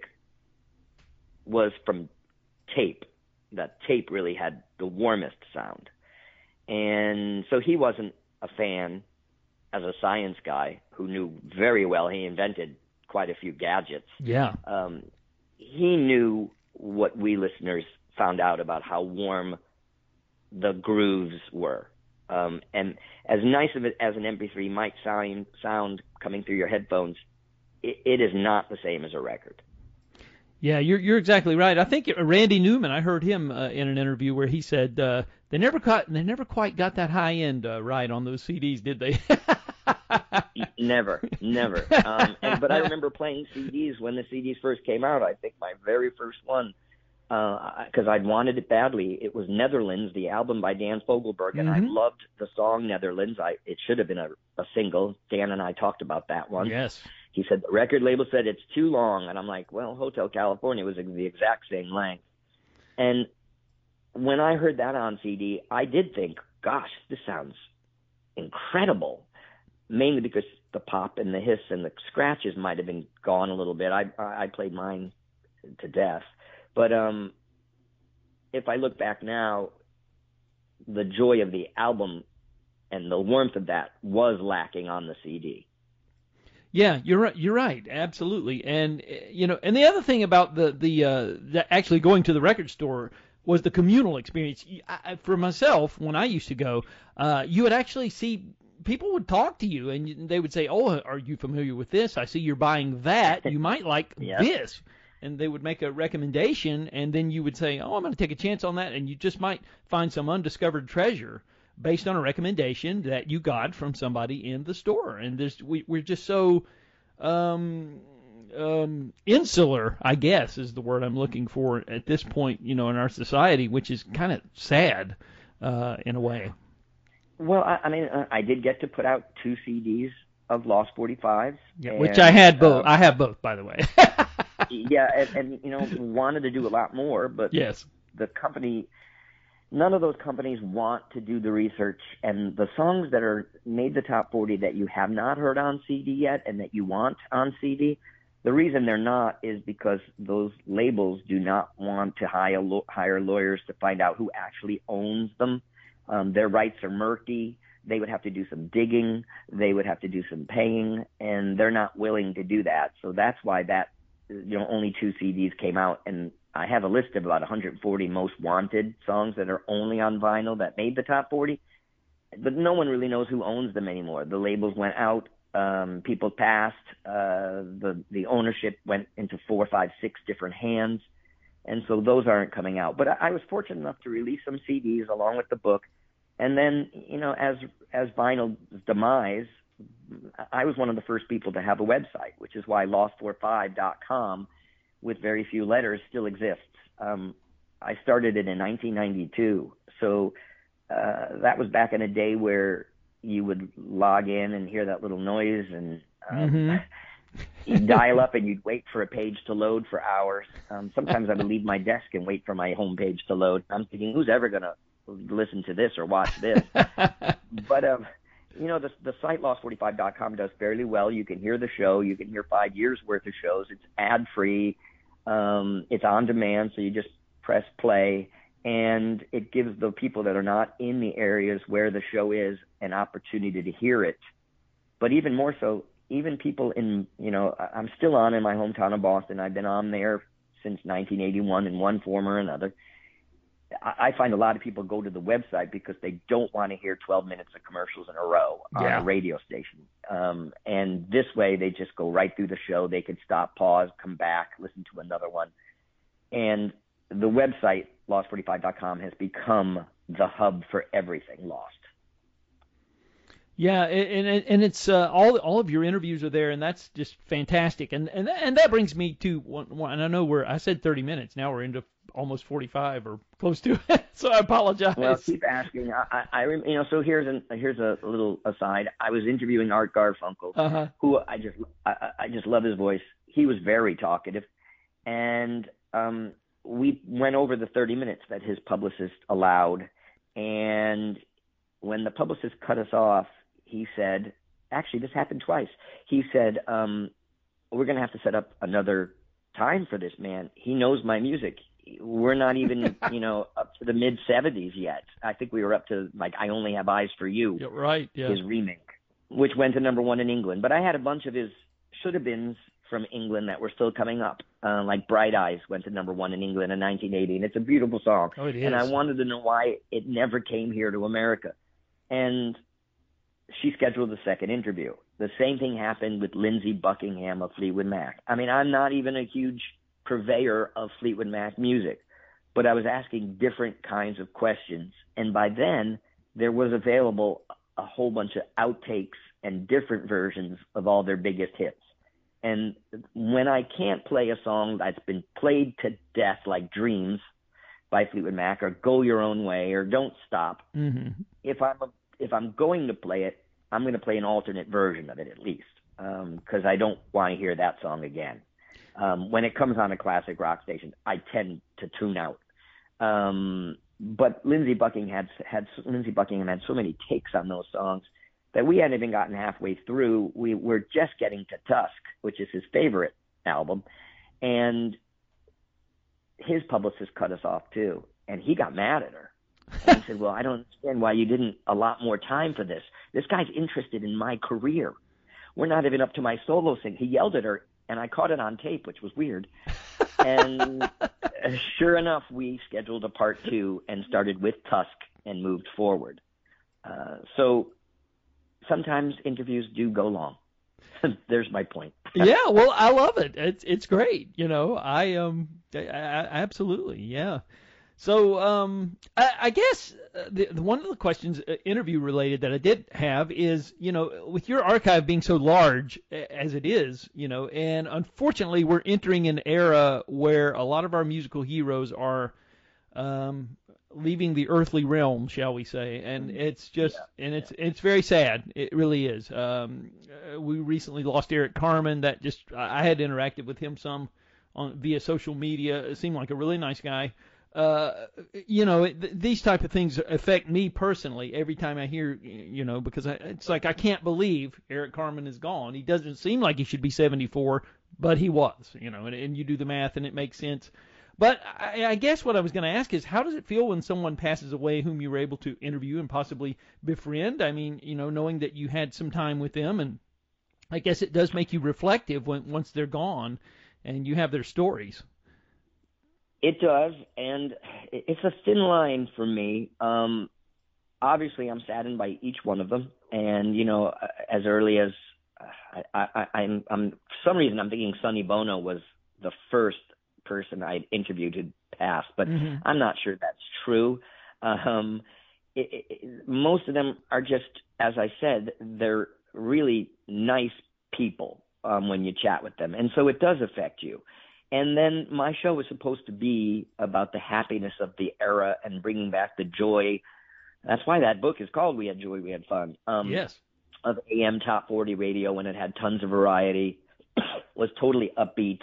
was from tape. That tape really had the warmest sound. And so he wasn't a fan as a science guy who knew very well he invented quite a few gadgets. Yeah. He knew what we listeners found out about how warm the grooves were. And as nice of it as an MP3 might sound coming through your headphones, it is not the same as a record. Yeah, you're exactly right. I think Randy Newman, I heard him in an interview where he said they never quite got that high end right on those CDs, did they? Never. But I remember playing CDs when the CDs first came out. I think my very first one, because I'd wanted it badly. It was Netherlands, the album by Dan Fogelberg, and I loved the song Netherlands. It should have been a single. Dan and I talked about that one. Yes. He said the record label said it's too long, and I'm like, well, Hotel California was the exact same length. And when I heard that on CD, I did think, gosh, this sounds incredible, mainly because the pop and the hiss and the scratches might have been gone a little bit. I played mine to death. But if I look back now, the joy of the album and the warmth of that was lacking on the CD. Yeah, you're right. You're right. Absolutely. And and the other thing about the actually going to the record store was the communal experience. For myself, when I used to go, you would actually see people would talk to you and they would say, "Oh, are you familiar with this? I see you're buying that. You might like this." And they would make a recommendation, and then you would say, "Oh, I'm going to take a chance on that," and you just might find some undiscovered treasure based on a recommendation that you got from somebody in the store. And we're just so insular, I guess, is the word I'm looking for at this point, in our society, which is kind of sad in a way. Well, I did get to put out 2 CDs of Lost 45s. Yeah, which I had both. I have both, by the way. Yeah, and wanted to do a lot more, but yes, the company, none of those companies want to do the research, and the songs that are made the top 40 that you have not heard on CD yet and that you want on CD, the reason they're not is because those labels do not want to hire lawyers to find out who actually owns them. Their rights are murky. They would have to do some digging. They would have to do some paying, and they're not willing to do that. So that's why only 2 CDs came out, and I have a list of about 140 most wanted songs that are only on vinyl that made the top 40, but no one really knows who owns them anymore. The labels went out, people passed, the ownership went into 4, 5, 6 different hands, and so those aren't coming out. But I was fortunate enough to release some CDs along with the book, and then, as vinyl's demise, I was one of the first people to have a website, which is why lost45.com, with very few letters, still exists. I started it in 1992, so that was back in a day where you would log in and hear that little noise, and you'd dial up and you'd wait for a page to load for hours. Sometimes I would leave my desk and wait for my home page to load. I'm thinking, who's ever going to listen to this or watch this? But the site lost45.com does fairly well. You can hear the show. You can hear 5 years worth of shows. It's ad-free. It's on demand, so you just press play, and it gives the people that are not in the areas where the show is an opportunity to hear it. But even more so, even people I'm still on in my hometown of Boston. I've been on there since 1981 in one form or another. I find a lot of people go to the website because they don't want to hear 12 minutes of commercials in a row on a radio station. And this way, they just go right through the show. They could stop, pause, come back, listen to another one. And the website, lost45.com, has become the hub for everything Lost. Yeah, and it's all of your interviews are there, and that's just fantastic. And that brings me to one. And I know I said 30 minutes. Now we're into almost 45 or close to it. So I Well, apologize. keep asking. So here's a little aside. I was interviewing Art Garfunkel, Uh-huh. who I just love his voice. He was very talkative, and we went over the 30 minutes that his publicist allowed. And when the publicist cut us off, he said, actually, this happened twice. He said, we're going to have to set up another time for this man. He knows my music. We're not even, up to the mid 70s yet. I think we were up to I Only Have Eyes for You, Yeah, right. Yeah. his remake, which went to #1 in England. But I had a bunch of his should-have-beens from England that were still coming up, like Bright Eyes went to #1 in England in 1980, and it's a beautiful song. Oh, it is. And I wanted to know why it never came here to America. And she scheduled a second interview. The same thing happened with Lindsey Buckingham of Fleetwood Mac. I mean, I'm not even a huge purveyor of Fleetwood Mac music, but I was asking different kinds of questions. And by then, there was available a whole bunch of outtakes and different versions of all their biggest hits. And when I can't play a song that's been played to death, like Dreams by Fleetwood Mac, or Go Your Own Way, or Don't Stop, Mm-hmm. if I'm going to play it, I'm going to play an alternate version of it at least, because I don't want to hear that song again. When it comes on a classic rock station, I tend to tune out. But Lindsey Buckingham had so many takes on those songs that we hadn't even gotten halfway through. We were just getting to Tusk, which is his favorite album, and his publicist cut us off too, and he got mad at her. And he said, well, I don't understand why you didn't allot more time for this. This guy's interested in my career. We're not even up to my solo sing. He yelled at her, and I caught it on tape, which was weird. And sure enough, we scheduled a part 2 and started with Tusk and moved forward. So sometimes interviews do go long. There's my point. Yeah, well, I love it. It's great. I absolutely, yeah. So I guess one of the questions interview related that I did have is, with your archive being so large as it is, and unfortunately we're entering an era where a lot of our musical heroes are leaving the earthly realm, shall we say, and it's just it's very sad. It really is. We recently lost Eric Carmen. That just I had interacted with him some via social media. It seemed like a really nice guy. These type of things affect me personally every time I hear, because it's like I can't believe Eric Carmen is gone. He doesn't seem like he should be 74, but he was, and you do the math and it makes sense. But I guess what I was going to ask is, how does it feel when someone passes away whom you were able to interview and possibly befriend? I mean, knowing that you had some time with them, and I guess it does make you reflective once they're gone and you have their stories. It does, and it's a thin line for me. Obviously, I'm saddened by each one of them, and as early as I'm for some reason I'm thinking Sonny Bono was the first person I'd interviewed who'd passed, but I'm not sure that's true. Most of them are just, as I said, they're really nice people when you chat with them, and so it does affect you. And then my show was supposed to be about the happiness of the era and bringing back the joy. That's why that book is called We Had Joy, We Had Fun. Yes. Of AM Top 40 radio when it had tons of variety, was totally upbeat.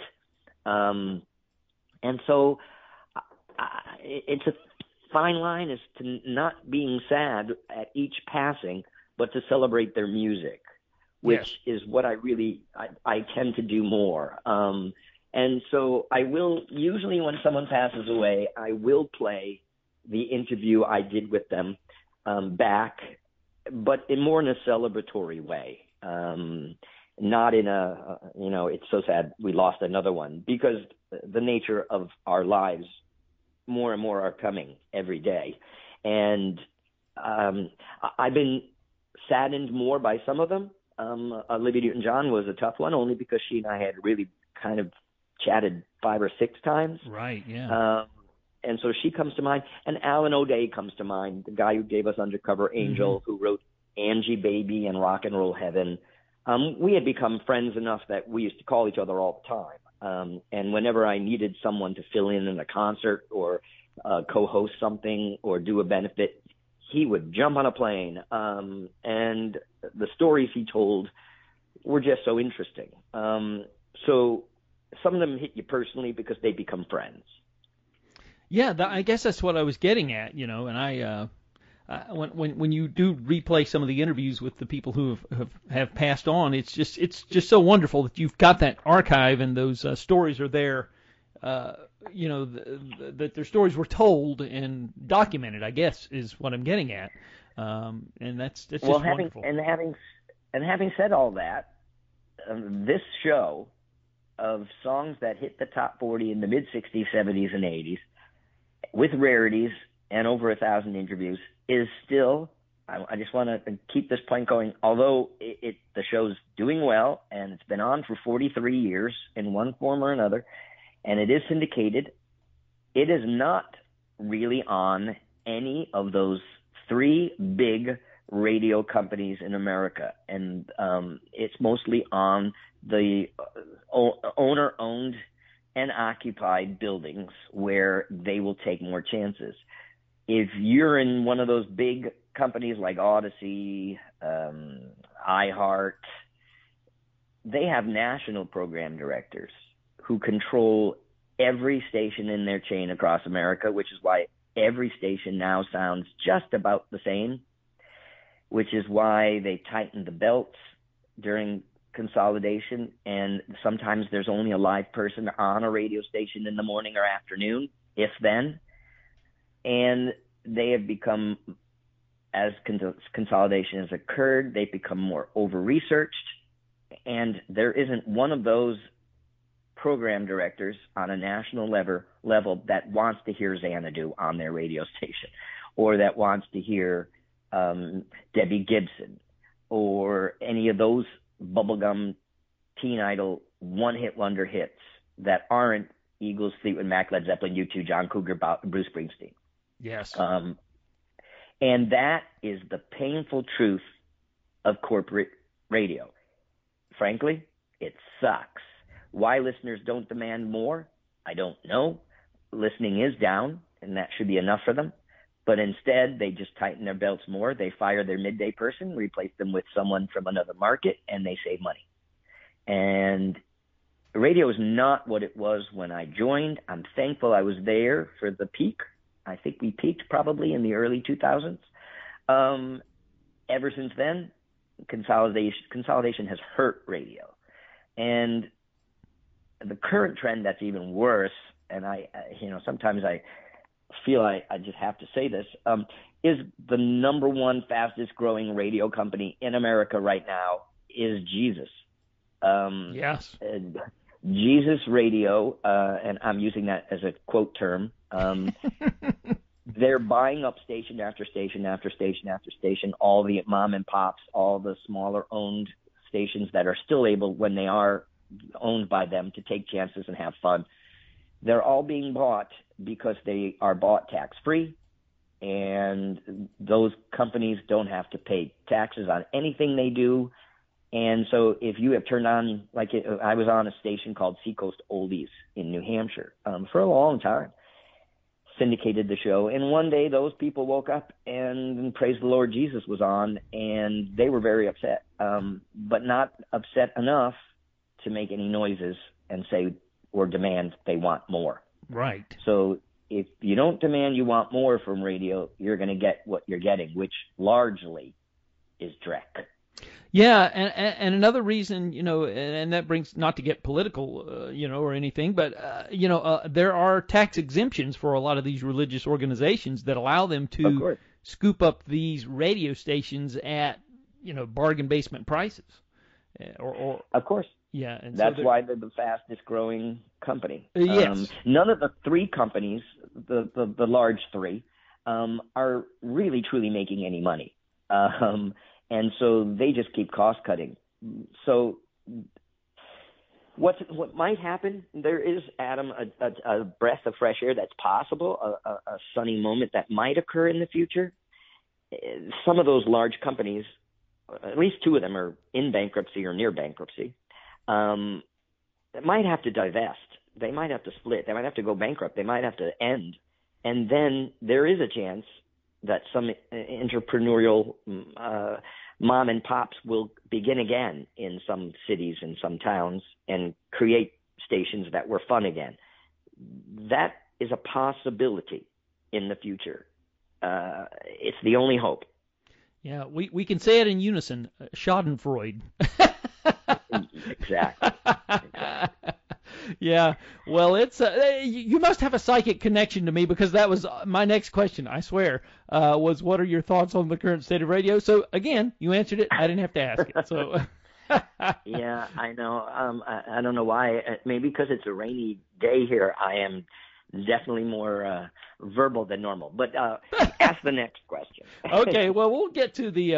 And so it's a fine line as to not being sad at each passing, but to celebrate their music, which is what I tend to do more. And so I will, usually when someone passes away, I will play the interview I did with them back, but in a celebratory way. Not in it's so sad we lost another one, because the nature of our lives, more and more are coming every day. And I've been saddened more by some of them. Olivia Newton-John was a tough one, only because she and I had really kind of chatted 5 or 6 times. Right, yeah. And so she comes to mind. And Alan O'Day comes to mind, the guy who gave us Undercover Angel, who wrote Angie Baby and Rock and Roll Heaven, we had become friends enough that we used to call each other all the time. And whenever I needed someone to fill in a concert or co-host something or do a benefit, he would jump on a plane. And the stories he told were just so interesting. So some of them hit you personally because they become friends. Yeah, I guess that's what I was getting at, and I when you do replay some of the interviews with the people who have passed on, it's just so wonderful that you've got that archive and those stories are there. That their stories were told and documented, I guess, is what I'm getting at. And that's just wonderful. Having said all that, this show of songs that hit the top 40 in the mid 60s, 70s, and 80s, with rarities and over 1,000 interviews, is still, I just want to keep this point going, although the show's doing well, and it's been on for 43 years in one form or another, and it is syndicated, it is not really on any of those three big radio companies in America. And it's mostly on the owner-owned and occupied buildings where they will take more chances. If you're in one of those big companies like Odyssey, iHeart, they have national program directors who control every station in their chain across America, which is why every station now sounds just about the same, which is why they tighten the belts during consolidation, and sometimes there's only a live person on a radio station in the morning or afternoon, if then. And they have become, as consolidation has occurred, they've become more over-researched, and there isn't one of those program directors on a national level that wants to hear Xanadu on their radio station, or that wants to hear Debbie Gibson, or any of those bubblegum teen idol one-hit wonder hits that aren't Eagles, Fleetwood Mac, Led Zeppelin, U2, John Cougar, Bruce Springsteen. Yes. And that is the painful truth of corporate radio. Frankly, it sucks. Why listeners don't demand more, I don't know. Listening is down, and that should be enough for them. But instead, they just tighten their belts more. They fire their midday person, replace them with someone from another market, and they save money. And radio is not what it was when I joined. I'm thankful I was there for the peak. I think we peaked probably in the early 2000s. Ever since then, consolidation has hurt radio. And the current trend that's even worse, and sometimes I feel I just have to say this, is the number one fastest growing radio company in America right now is Jesus. Yes. Jesus Radio, and I'm using that as a quote term, they're buying up station after station after station after station, all the mom and pops, all the smaller owned stations that are still able, when they are owned by them, to take chances and have fun. They're all being bought because they are bought tax-free, and those companies don't have to pay taxes on anything they do. And so if you have turned on, I was on a station called Seacoast Oldies in New Hampshire for a long time, syndicated the show, and one day those people woke up and Praise the Lord Jesus was on, and they were very upset, but not upset enough to make any noises and say or demand they want more. Right. So if you don't demand you want more from radio, you're going to get what you're getting, which largely is dreck. Yeah, and another reason, and that brings, not to get political, or anything, but, there are tax exemptions for a lot of these religious organizations that allow them to scoop up these radio stations at, bargain basement prices. Of course. Yeah. And that's why they're the fastest growing company. Yes. None of the three companies, the large three, are really truly making any money. And so they just keep cost cutting. So what might happen, there is, Adam, a breath of fresh air that's possible, a sunny moment that might occur in the future. Some of those large companies at least two of them are in bankruptcy or near bankruptcy, might have to divest. They might have to split. They might have to go bankrupt. They might have to end. And then there is a chance that some entrepreneurial mom and pops will begin again in some cities and some towns and create stations that were fun again. That is a possibility in the future. It's the only hope. Yeah, we can say it in unison. Schadenfreude. Exactly. Yeah. Well, it's you must have a psychic connection to me, because that was my next question. I swear, was what are your thoughts on the current state of radio? So again, you answered it. I didn't have to ask it. So. Yeah, I know. I don't know why. Maybe because it's a rainy day here. I am definitely more verbal than normal. But ask the next question. Okay, well, we'll get to the,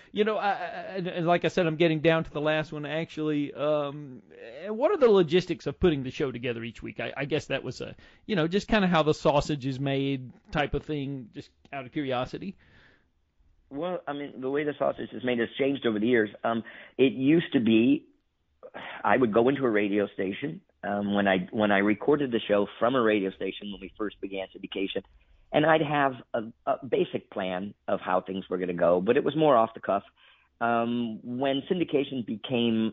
and like I said, I'm getting down to the last one, actually. What are the logistics of putting the show together each week? I guess that was just kind of how the sausage is made type of thing, just out of curiosity. Well, I mean, the way the sausage is made has changed over the years. It used to be I would go into a radio station when I recorded the show from a radio station when we first began syndication, and I'd have a basic plan of how things were going to go, but it was more off the cuff. When syndication became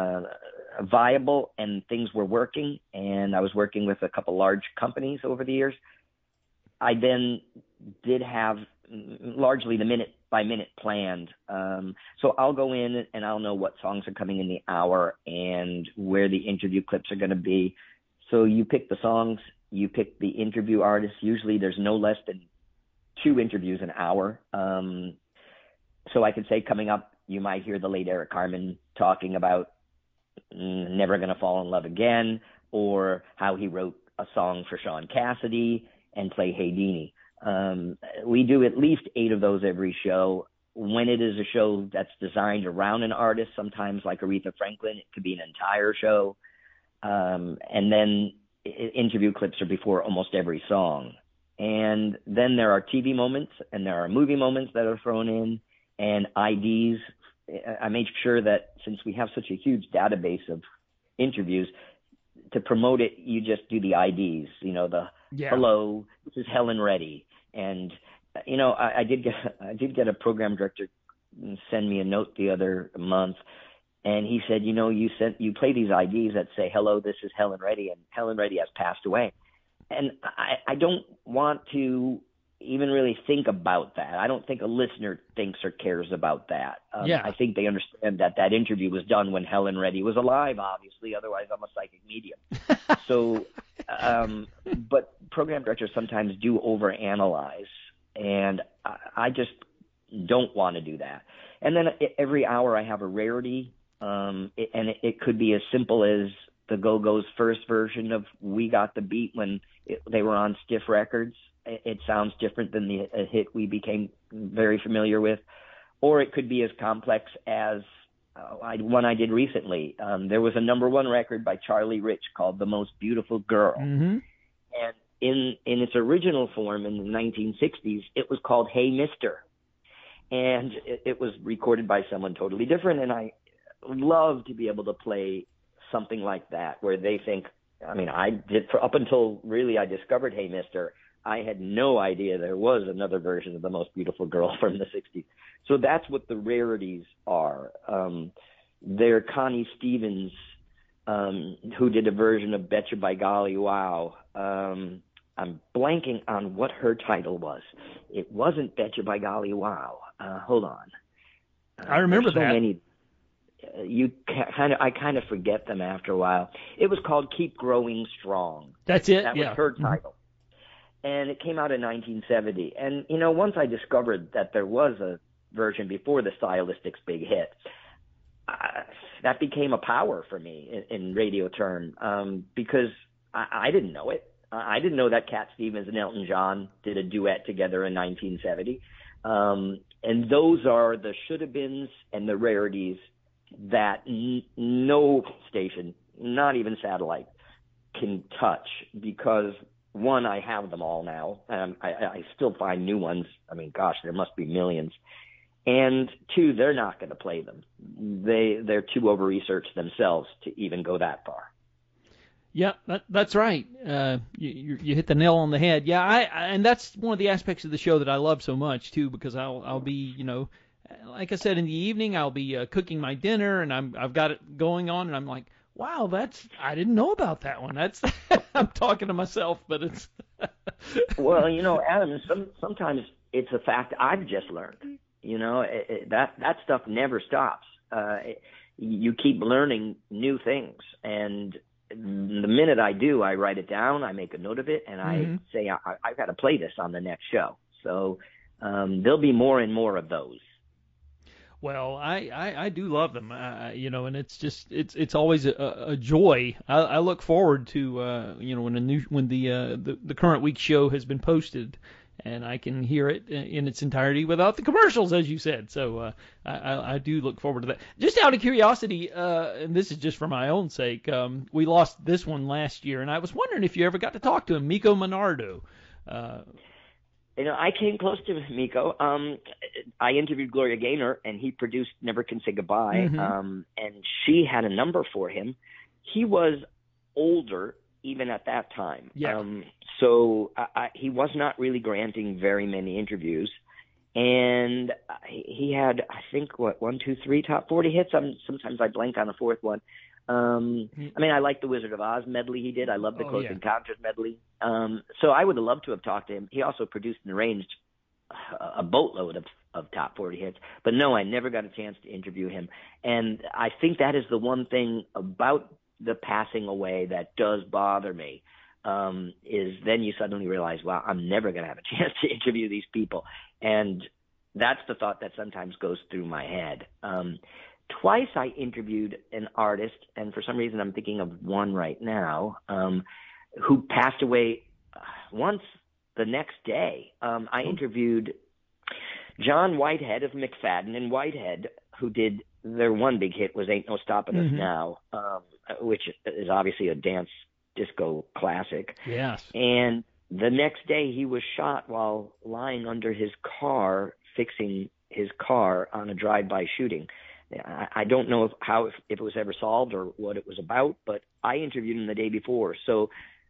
viable and things were working, and I was working with a couple large companies over the years, I then did have largely the minute by minute planned. So I'll go in and I'll know what songs are coming in the hour and where the interview clips are going to be. So you pick the songs, you pick the interview artists. Usually there's no less than 2 interviews an hour. So I could say coming up, you might hear the late Eric Carmen talking about Never Gonna Fall in Love Again, or how he wrote a song for Sean Cassidy and play Hey Deanie. We do at least 8 of those every show. When it is a show that's designed around an artist, sometimes like Aretha Franklin, it could be an entire show. And then interview clips are before almost every song. And then there are TV moments and there are movie moments that are thrown in, and IDs. I make sure that since we have such a huge database of interviews, to promote it, you just do the IDs, hello, this is Helen Reddy. And, I did get a program director send me a note the other month, and he said, you play these IDs that say, hello, this is Helen Reddy, and Helen Reddy has passed away. And I don't want to even really think about that. I don't think a listener thinks or cares about that. I think they understand that interview was done when Helen Reddy was alive, obviously. Otherwise, I'm a psychic medium. So, but program directors sometimes do overanalyze, and I just don't want to do that. And then every hour I have a rarity, and it could be as simple as the Go-Go's first version of We Got the Beat when they were on Stiff Records. It sounds different than the hit we became very familiar with. Or it could be as complex as one I did recently. There was a #1 record by Charlie Rich called The Most Beautiful Girl. Mm-hmm. And in its original form in the 1960s, it was called Hey Mister. And it was recorded by someone totally different. And I love to be able to play something like that where they think, I did up until really I discovered Hey Mister, I had no idea there was another version of The Most Beautiful Girl from the 60s. So that's what the rarities are. They're Connie Stevens, who did a version of Betcha by Golly Wow. I'm blanking on what her title was. It wasn't Betcha by Golly Wow. Hold on. I remember so that. Many, I kind of forget them after a while. It was called Keep Growing Strong. That's it. That was her title. And it came out in 1970. And, once I discovered that there was a version before the Stylistics big hit, that became a power for me in radio term, because I didn't know it. I didn't know that Cat Stevens and Elton John did a duet together in 1970. And those are the should-have-beens and the rarities that no station, not even satellite, can touch, because one, I have them all now. I still find new ones. There must be millions. And two, they're not going to play them. They're too over-researched themselves to even go that far. Yeah, that's right. You hit the nail on the head. Yeah, and that's one of the aspects of the show that I love so much too, because I'll be, like I said, in the evening I'll be cooking my dinner, and I've got it going on, and I'm like, wow, I didn't know about that one. That's I'm talking to myself, but it's well, Adam, sometimes it's a fact I've just learned. That stuff never stops. You keep learning new things, and the minute I do, I write it down, I make a note of it, and I say I've got to play this on the next show. So there'll be more and more of those. Well, I do love them, and it's always a joy. I look forward to when the current week's show has been posted, and I can hear it in its entirety without the commercials, as you said. So I do look forward to that. Just out of curiosity, and this is just for my own sake, we lost this one last year, and I was wondering if you ever got to talk to him, Miko Menardo. I came close to Miko. I interviewed Gloria Gaynor, and he produced Never Can Say Goodbye, and she had a number for him. He was older even at that time. Yeah. So he was not really granting very many interviews. And he had, I think, 1, 2, 3 top 40 hits. Sometimes I blank on the fourth one. I like the Wizard of Oz medley he did. I love the Close Encounters medley. So I would have loved to have talked to him. He also produced and arranged a boatload of top 40 hits. But no, I never got a chance to interview him. And I think that is the one thing about the passing away that does bother me, is then you suddenly realize, wow, I'm never going to have a chance to interview these people. And that's the thought that sometimes goes through my head. Twice I interviewed an artist, and for some reason I'm thinking of one right now, who passed away once the next day. I interviewed John Whitehead of McFadden and Whitehead, who did their one big hit was Ain't No Stopping Us Now, which is obviously a dance disco classic. Yes. And the next day he was shot while lying under his car, fixing his car on a drive-by shooting. I don't know if it was ever solved or what it was about, but I interviewed him the day before. So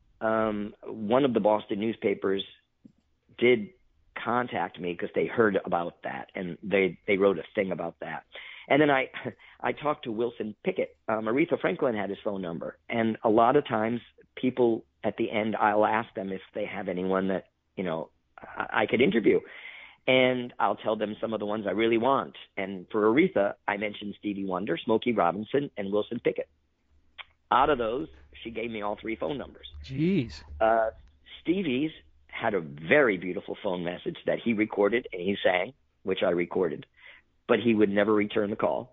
one of the Boston newspapers did contact me because they heard about that, and they wrote a thing about that. And then I talked to Wilson Pickett. Aretha Franklin had his phone number, and a lot of times people at the end, I'll ask them if they have anyone that I could interview. And I'll tell them some of the ones I really want. And for Aretha, I mentioned Stevie Wonder, Smokey Robinson, and Wilson Pickett. Out of those, she gave me all 3 phone numbers. Jeez. Stevie's had a very beautiful phone message that he recorded and he sang, which I recorded, but he would never return the call.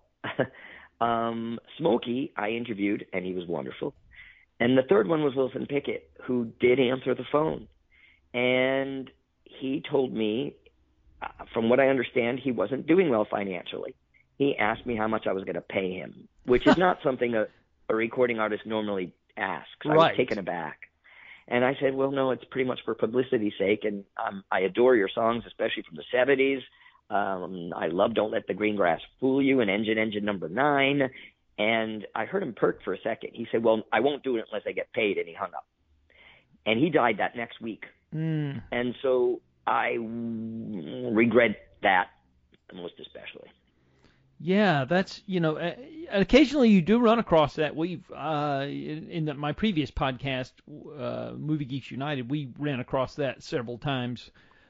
Smokey, I interviewed, and he was wonderful. And the third one was Wilson Pickett, who did answer the phone. And he told me, from what I understand, he wasn't doing well financially. He asked me how much I was going to pay him, which is not something a recording artist normally asks. Right. I was taken aback. And I said, well, no, it's pretty much for publicity's sake, and I adore your songs, especially from the 70s. I love Don't Let the Green Grass Fool You and Engine Number 9. And I heard him perk for a second. He said, well, I won't do it unless I get paid, and he hung up. And he died that next week. And so I regret that most especially. Yeah, that's, occasionally you do run across that. We've, in my previous podcast, Movie Geeks United, we ran across that several times,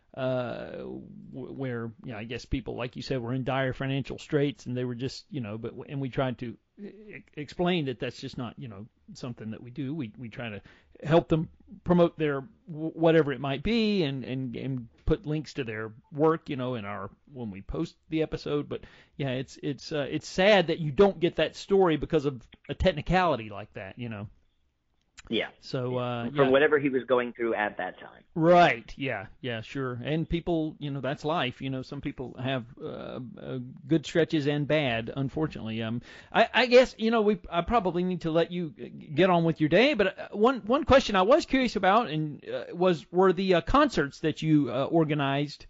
where, I guess people, like you said, were in dire financial straits, and they were just, and we tried to explain that that's just not, something that we do. We try to help them promote their whatever it might be, and put links to their work, in our when we post the episode. But yeah, it's sad that you don't get that story because of a technicality like that, Yeah. So from whatever he was going through at that time. Right. Yeah. Yeah. Sure. And people, that's life. Some people have good stretches and bad, unfortunately. I guess I probably need to let you get on with your day. But one question I was curious about were the concerts that you organized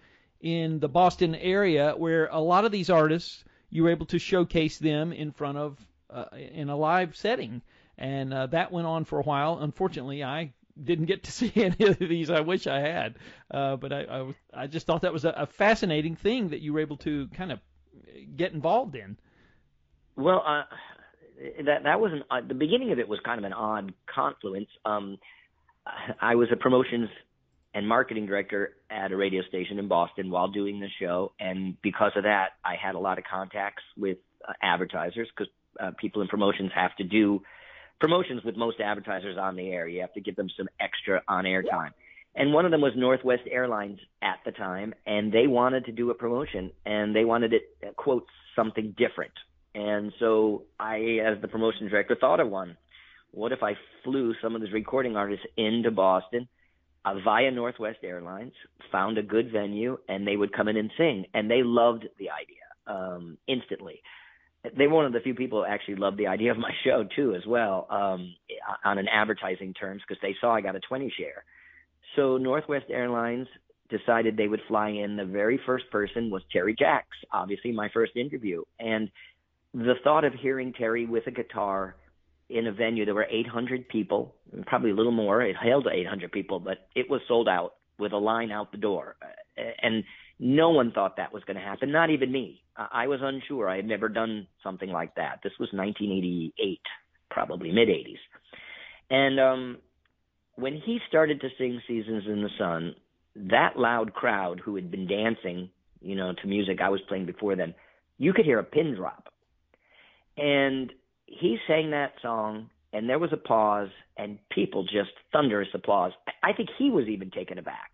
in the Boston area where a lot of these artists, you were able to showcase them in front of in a live setting, and that went on for a while. Unfortunately, I didn't get to see any of these. I wish I had, but I just thought that was a fascinating thing that you were able to kind of get involved in. Well, that was the beginning of it was kind of an odd confluence. I was a promotions and marketing director at a radio station in Boston while doing the show, and because of that, I had a lot of contacts with advertisers, because people in promotions have to do promotions with most advertisers on the air. You have to give them some extra on-air time. And one of them was Northwest Airlines at the time, and they wanted to do a promotion, and they wanted it, quote, something different. And so I, as the promotion director, thought of one. What if I flew some of these recording artists into Boston via Northwest Airlines, found a good venue, and they would come in and sing? And they loved the idea instantly. They were one of the few people who actually loved the idea of my show, too, as well, on an advertising terms, because they saw I got a 20 share. So Northwest Airlines decided they would fly in. The very first person was Terry Jacks, obviously my first interview. And the thought of hearing Terry with a guitar in a venue, there were 800 people, probably a little more. It held 800 people, but it was sold out with a line out the door. And no one thought that was going to happen, not even me. I was unsure. I had never done something like that. This was 1988, probably mid-'80s. And when he started to sing Seasons in the Sun, that loud crowd who had been dancing, to music I was playing before then, you could hear a pin drop. And he sang that song, and there was a pause, and people just thunderous applause. I think he was even taken aback.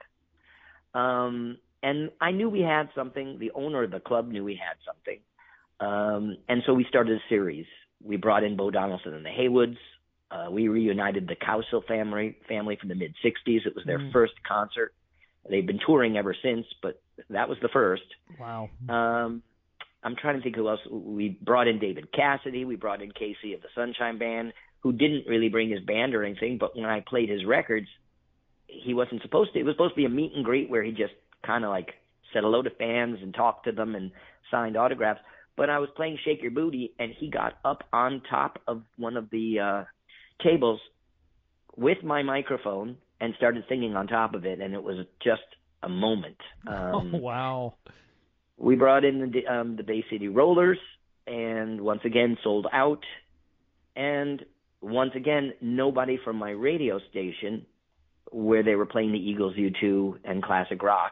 And I knew we had something. The owner of the club knew we had something. And so we started a series. We brought in Bo Donaldson and the Haywoods. We reunited the Cowsill family from the mid-'60s. It was their first concert. They've been touring ever since, but that was the first. Wow. I'm trying to think who else. We brought in David Cassidy. We brought in Casey of the Sunshine Band, who didn't really bring his band or anything, but when I played his records, he wasn't supposed to. It was supposed to be a meet and greet where he just kind of like said hello to fans and talked to them and signed autographs. But I was playing Shake Your Booty, and he got up on top of one of the tables with my microphone and started singing on top of it, and it was just a moment. Wow. We brought in the Bay City Rollers, and once again sold out. And once again, nobody from my radio station, where they were playing the Eagles, U2, and classic rock,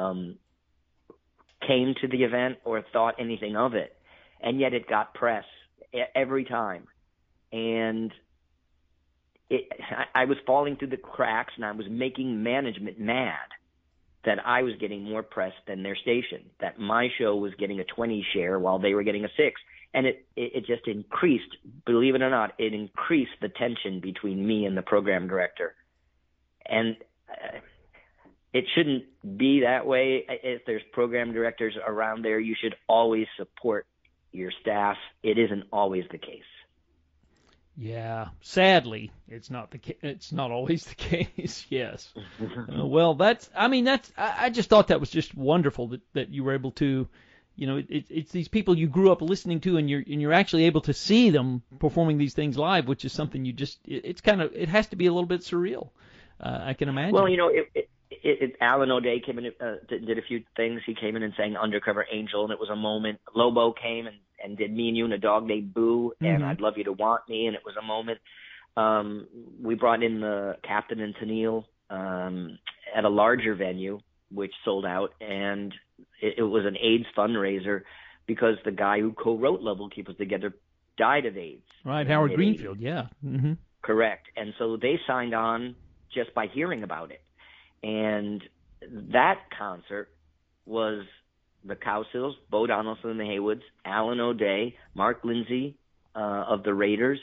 came to the event or thought anything of it. And yet it got press every time. And I was falling through the cracks, and I was making management mad that I was getting more press than their station, that my show was getting a 20 share while they were getting a 6. And it just increased, believe it or not, it increased the tension between me and the program director. And it shouldn't be that way. If there's program directors around there, you should always support your staff. It isn't always the case. Yeah, sadly, it's not always the case. Yes. Well, I just thought that was just wonderful that you were able to, it's these people you grew up listening to, and you're actually able to see them performing these things live, which is something it has to be a little bit surreal. I can imagine. Well, Alan O'Day came in, did a few things. He came in and sang Undercover Angel, and it was a moment. Lobo came and did Me and You and a Dog Named Boo, and I'd Love You to Want Me, and it was a moment. We brought in the Captain and Tennille at a larger venue, which sold out, and it was an AIDS fundraiser because the guy who co-wrote Love Will Keep Us Together died of AIDS. Right, Howard Greenfield, yeah. Mm-hmm. Correct. And so they signed on just by hearing about it. And that concert was the Cowsills, Bo Donaldson and the Haywoods, Alan O'Day, Mark Lindsay of the Raiders.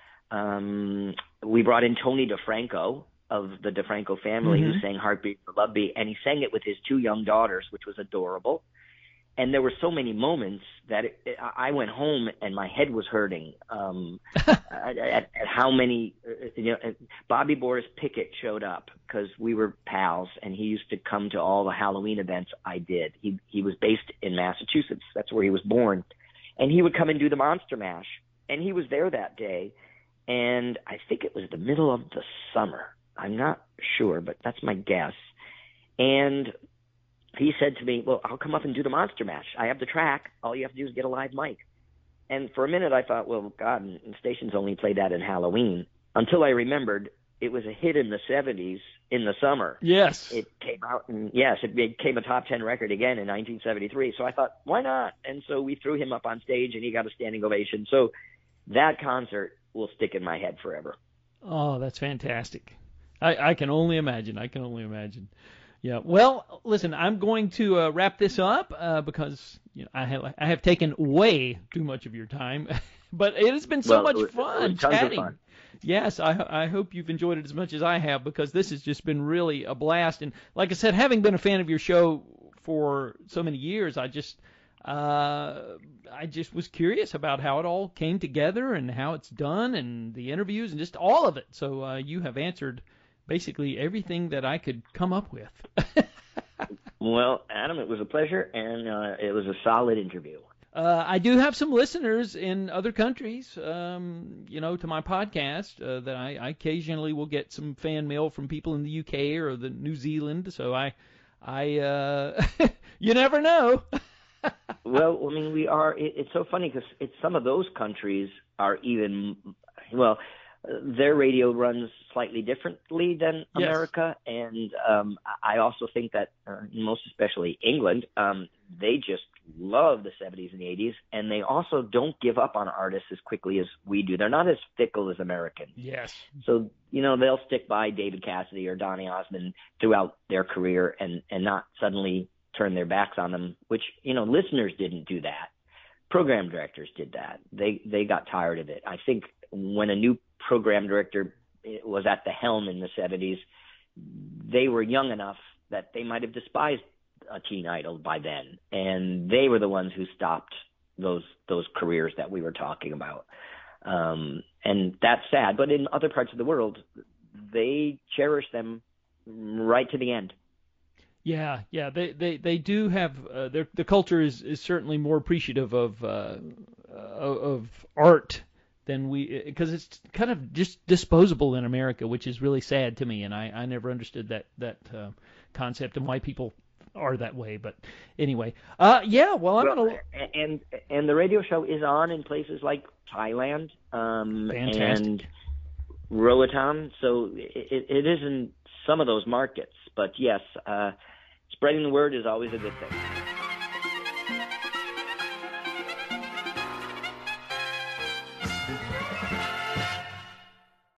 We brought in Tony DeFranco of the DeFranco family, who sang Heartbeat for Love Beat, and he sang it with his 2 young daughters, which was adorable. And there were so many moments that I went home and my head was hurting at how many, Bobby Boris Pickett showed up because we were pals, and he used to come to all the Halloween events I did. He was based in Massachusetts. That's where he was born. And he would come and do the Monster Mash. And he was there that day. And I think it was the middle of the summer. I'm not sure, but that's my guess. And he said to me, well, I'll come up and do the Monster Mash. I have the track. All you have to do is get a live mic. And for a minute I thought, well, God, and stations only play that in Halloween, until I remembered it was a hit in the 70s in the summer. Yes. It came out, and yes, it became a top 10 record again in 1973. So I thought, why not? And so we threw him up on stage, and he got a standing ovation. So that concert will stick in my head forever. Oh, that's fantastic. I can only imagine. Yeah. Well, listen, I'm going to wrap this up because I have taken way too much of your time, but it has been so much fun chatting. Of fun. Yes, I hope you've enjoyed it as much as I have, because this has just been really a blast. And like I said, having been a fan of your show for so many years, I just was curious about how it all came together and how it's done and the interviews and just all of it. So you have answered basically everything that I could come up with. Well, Adam, it was a pleasure, and it was a solid interview. I do have some listeners in other countries, to my podcast, that I occasionally will get some fan mail from people in the UK or the New Zealand. So I you never know. Well, I mean, it's so funny because some of those countries are even, their radio runs slightly differently than America, and I also think that most especially England, they just love the 70s and the 80s, and they also don't give up on artists as quickly as we do. They're not as fickle as Americans. Yes. So, they'll stick by David Cassidy or Donny Osmond throughout their career and not suddenly turn their backs on them, which, listeners didn't do that. Program directors did that. They got tired of it. I think when a new program director was at the helm in the 70s, they were young enough that they might have despised a teen idol by then, and they were the ones who stopped those careers that we were talking about. And that's sad, but in other parts of the world, they cherish them right to the end. Yeah, they do have the culture is certainly more appreciative of art than we, because it's kind of just disposable in America, which is really sad to me, and I never understood that concept and why people are that way. But anyway, I'm gonna and the radio show is on in places like Thailand, and Roatan, so it is in some of those markets. But yes, spreading the word is always a good thing.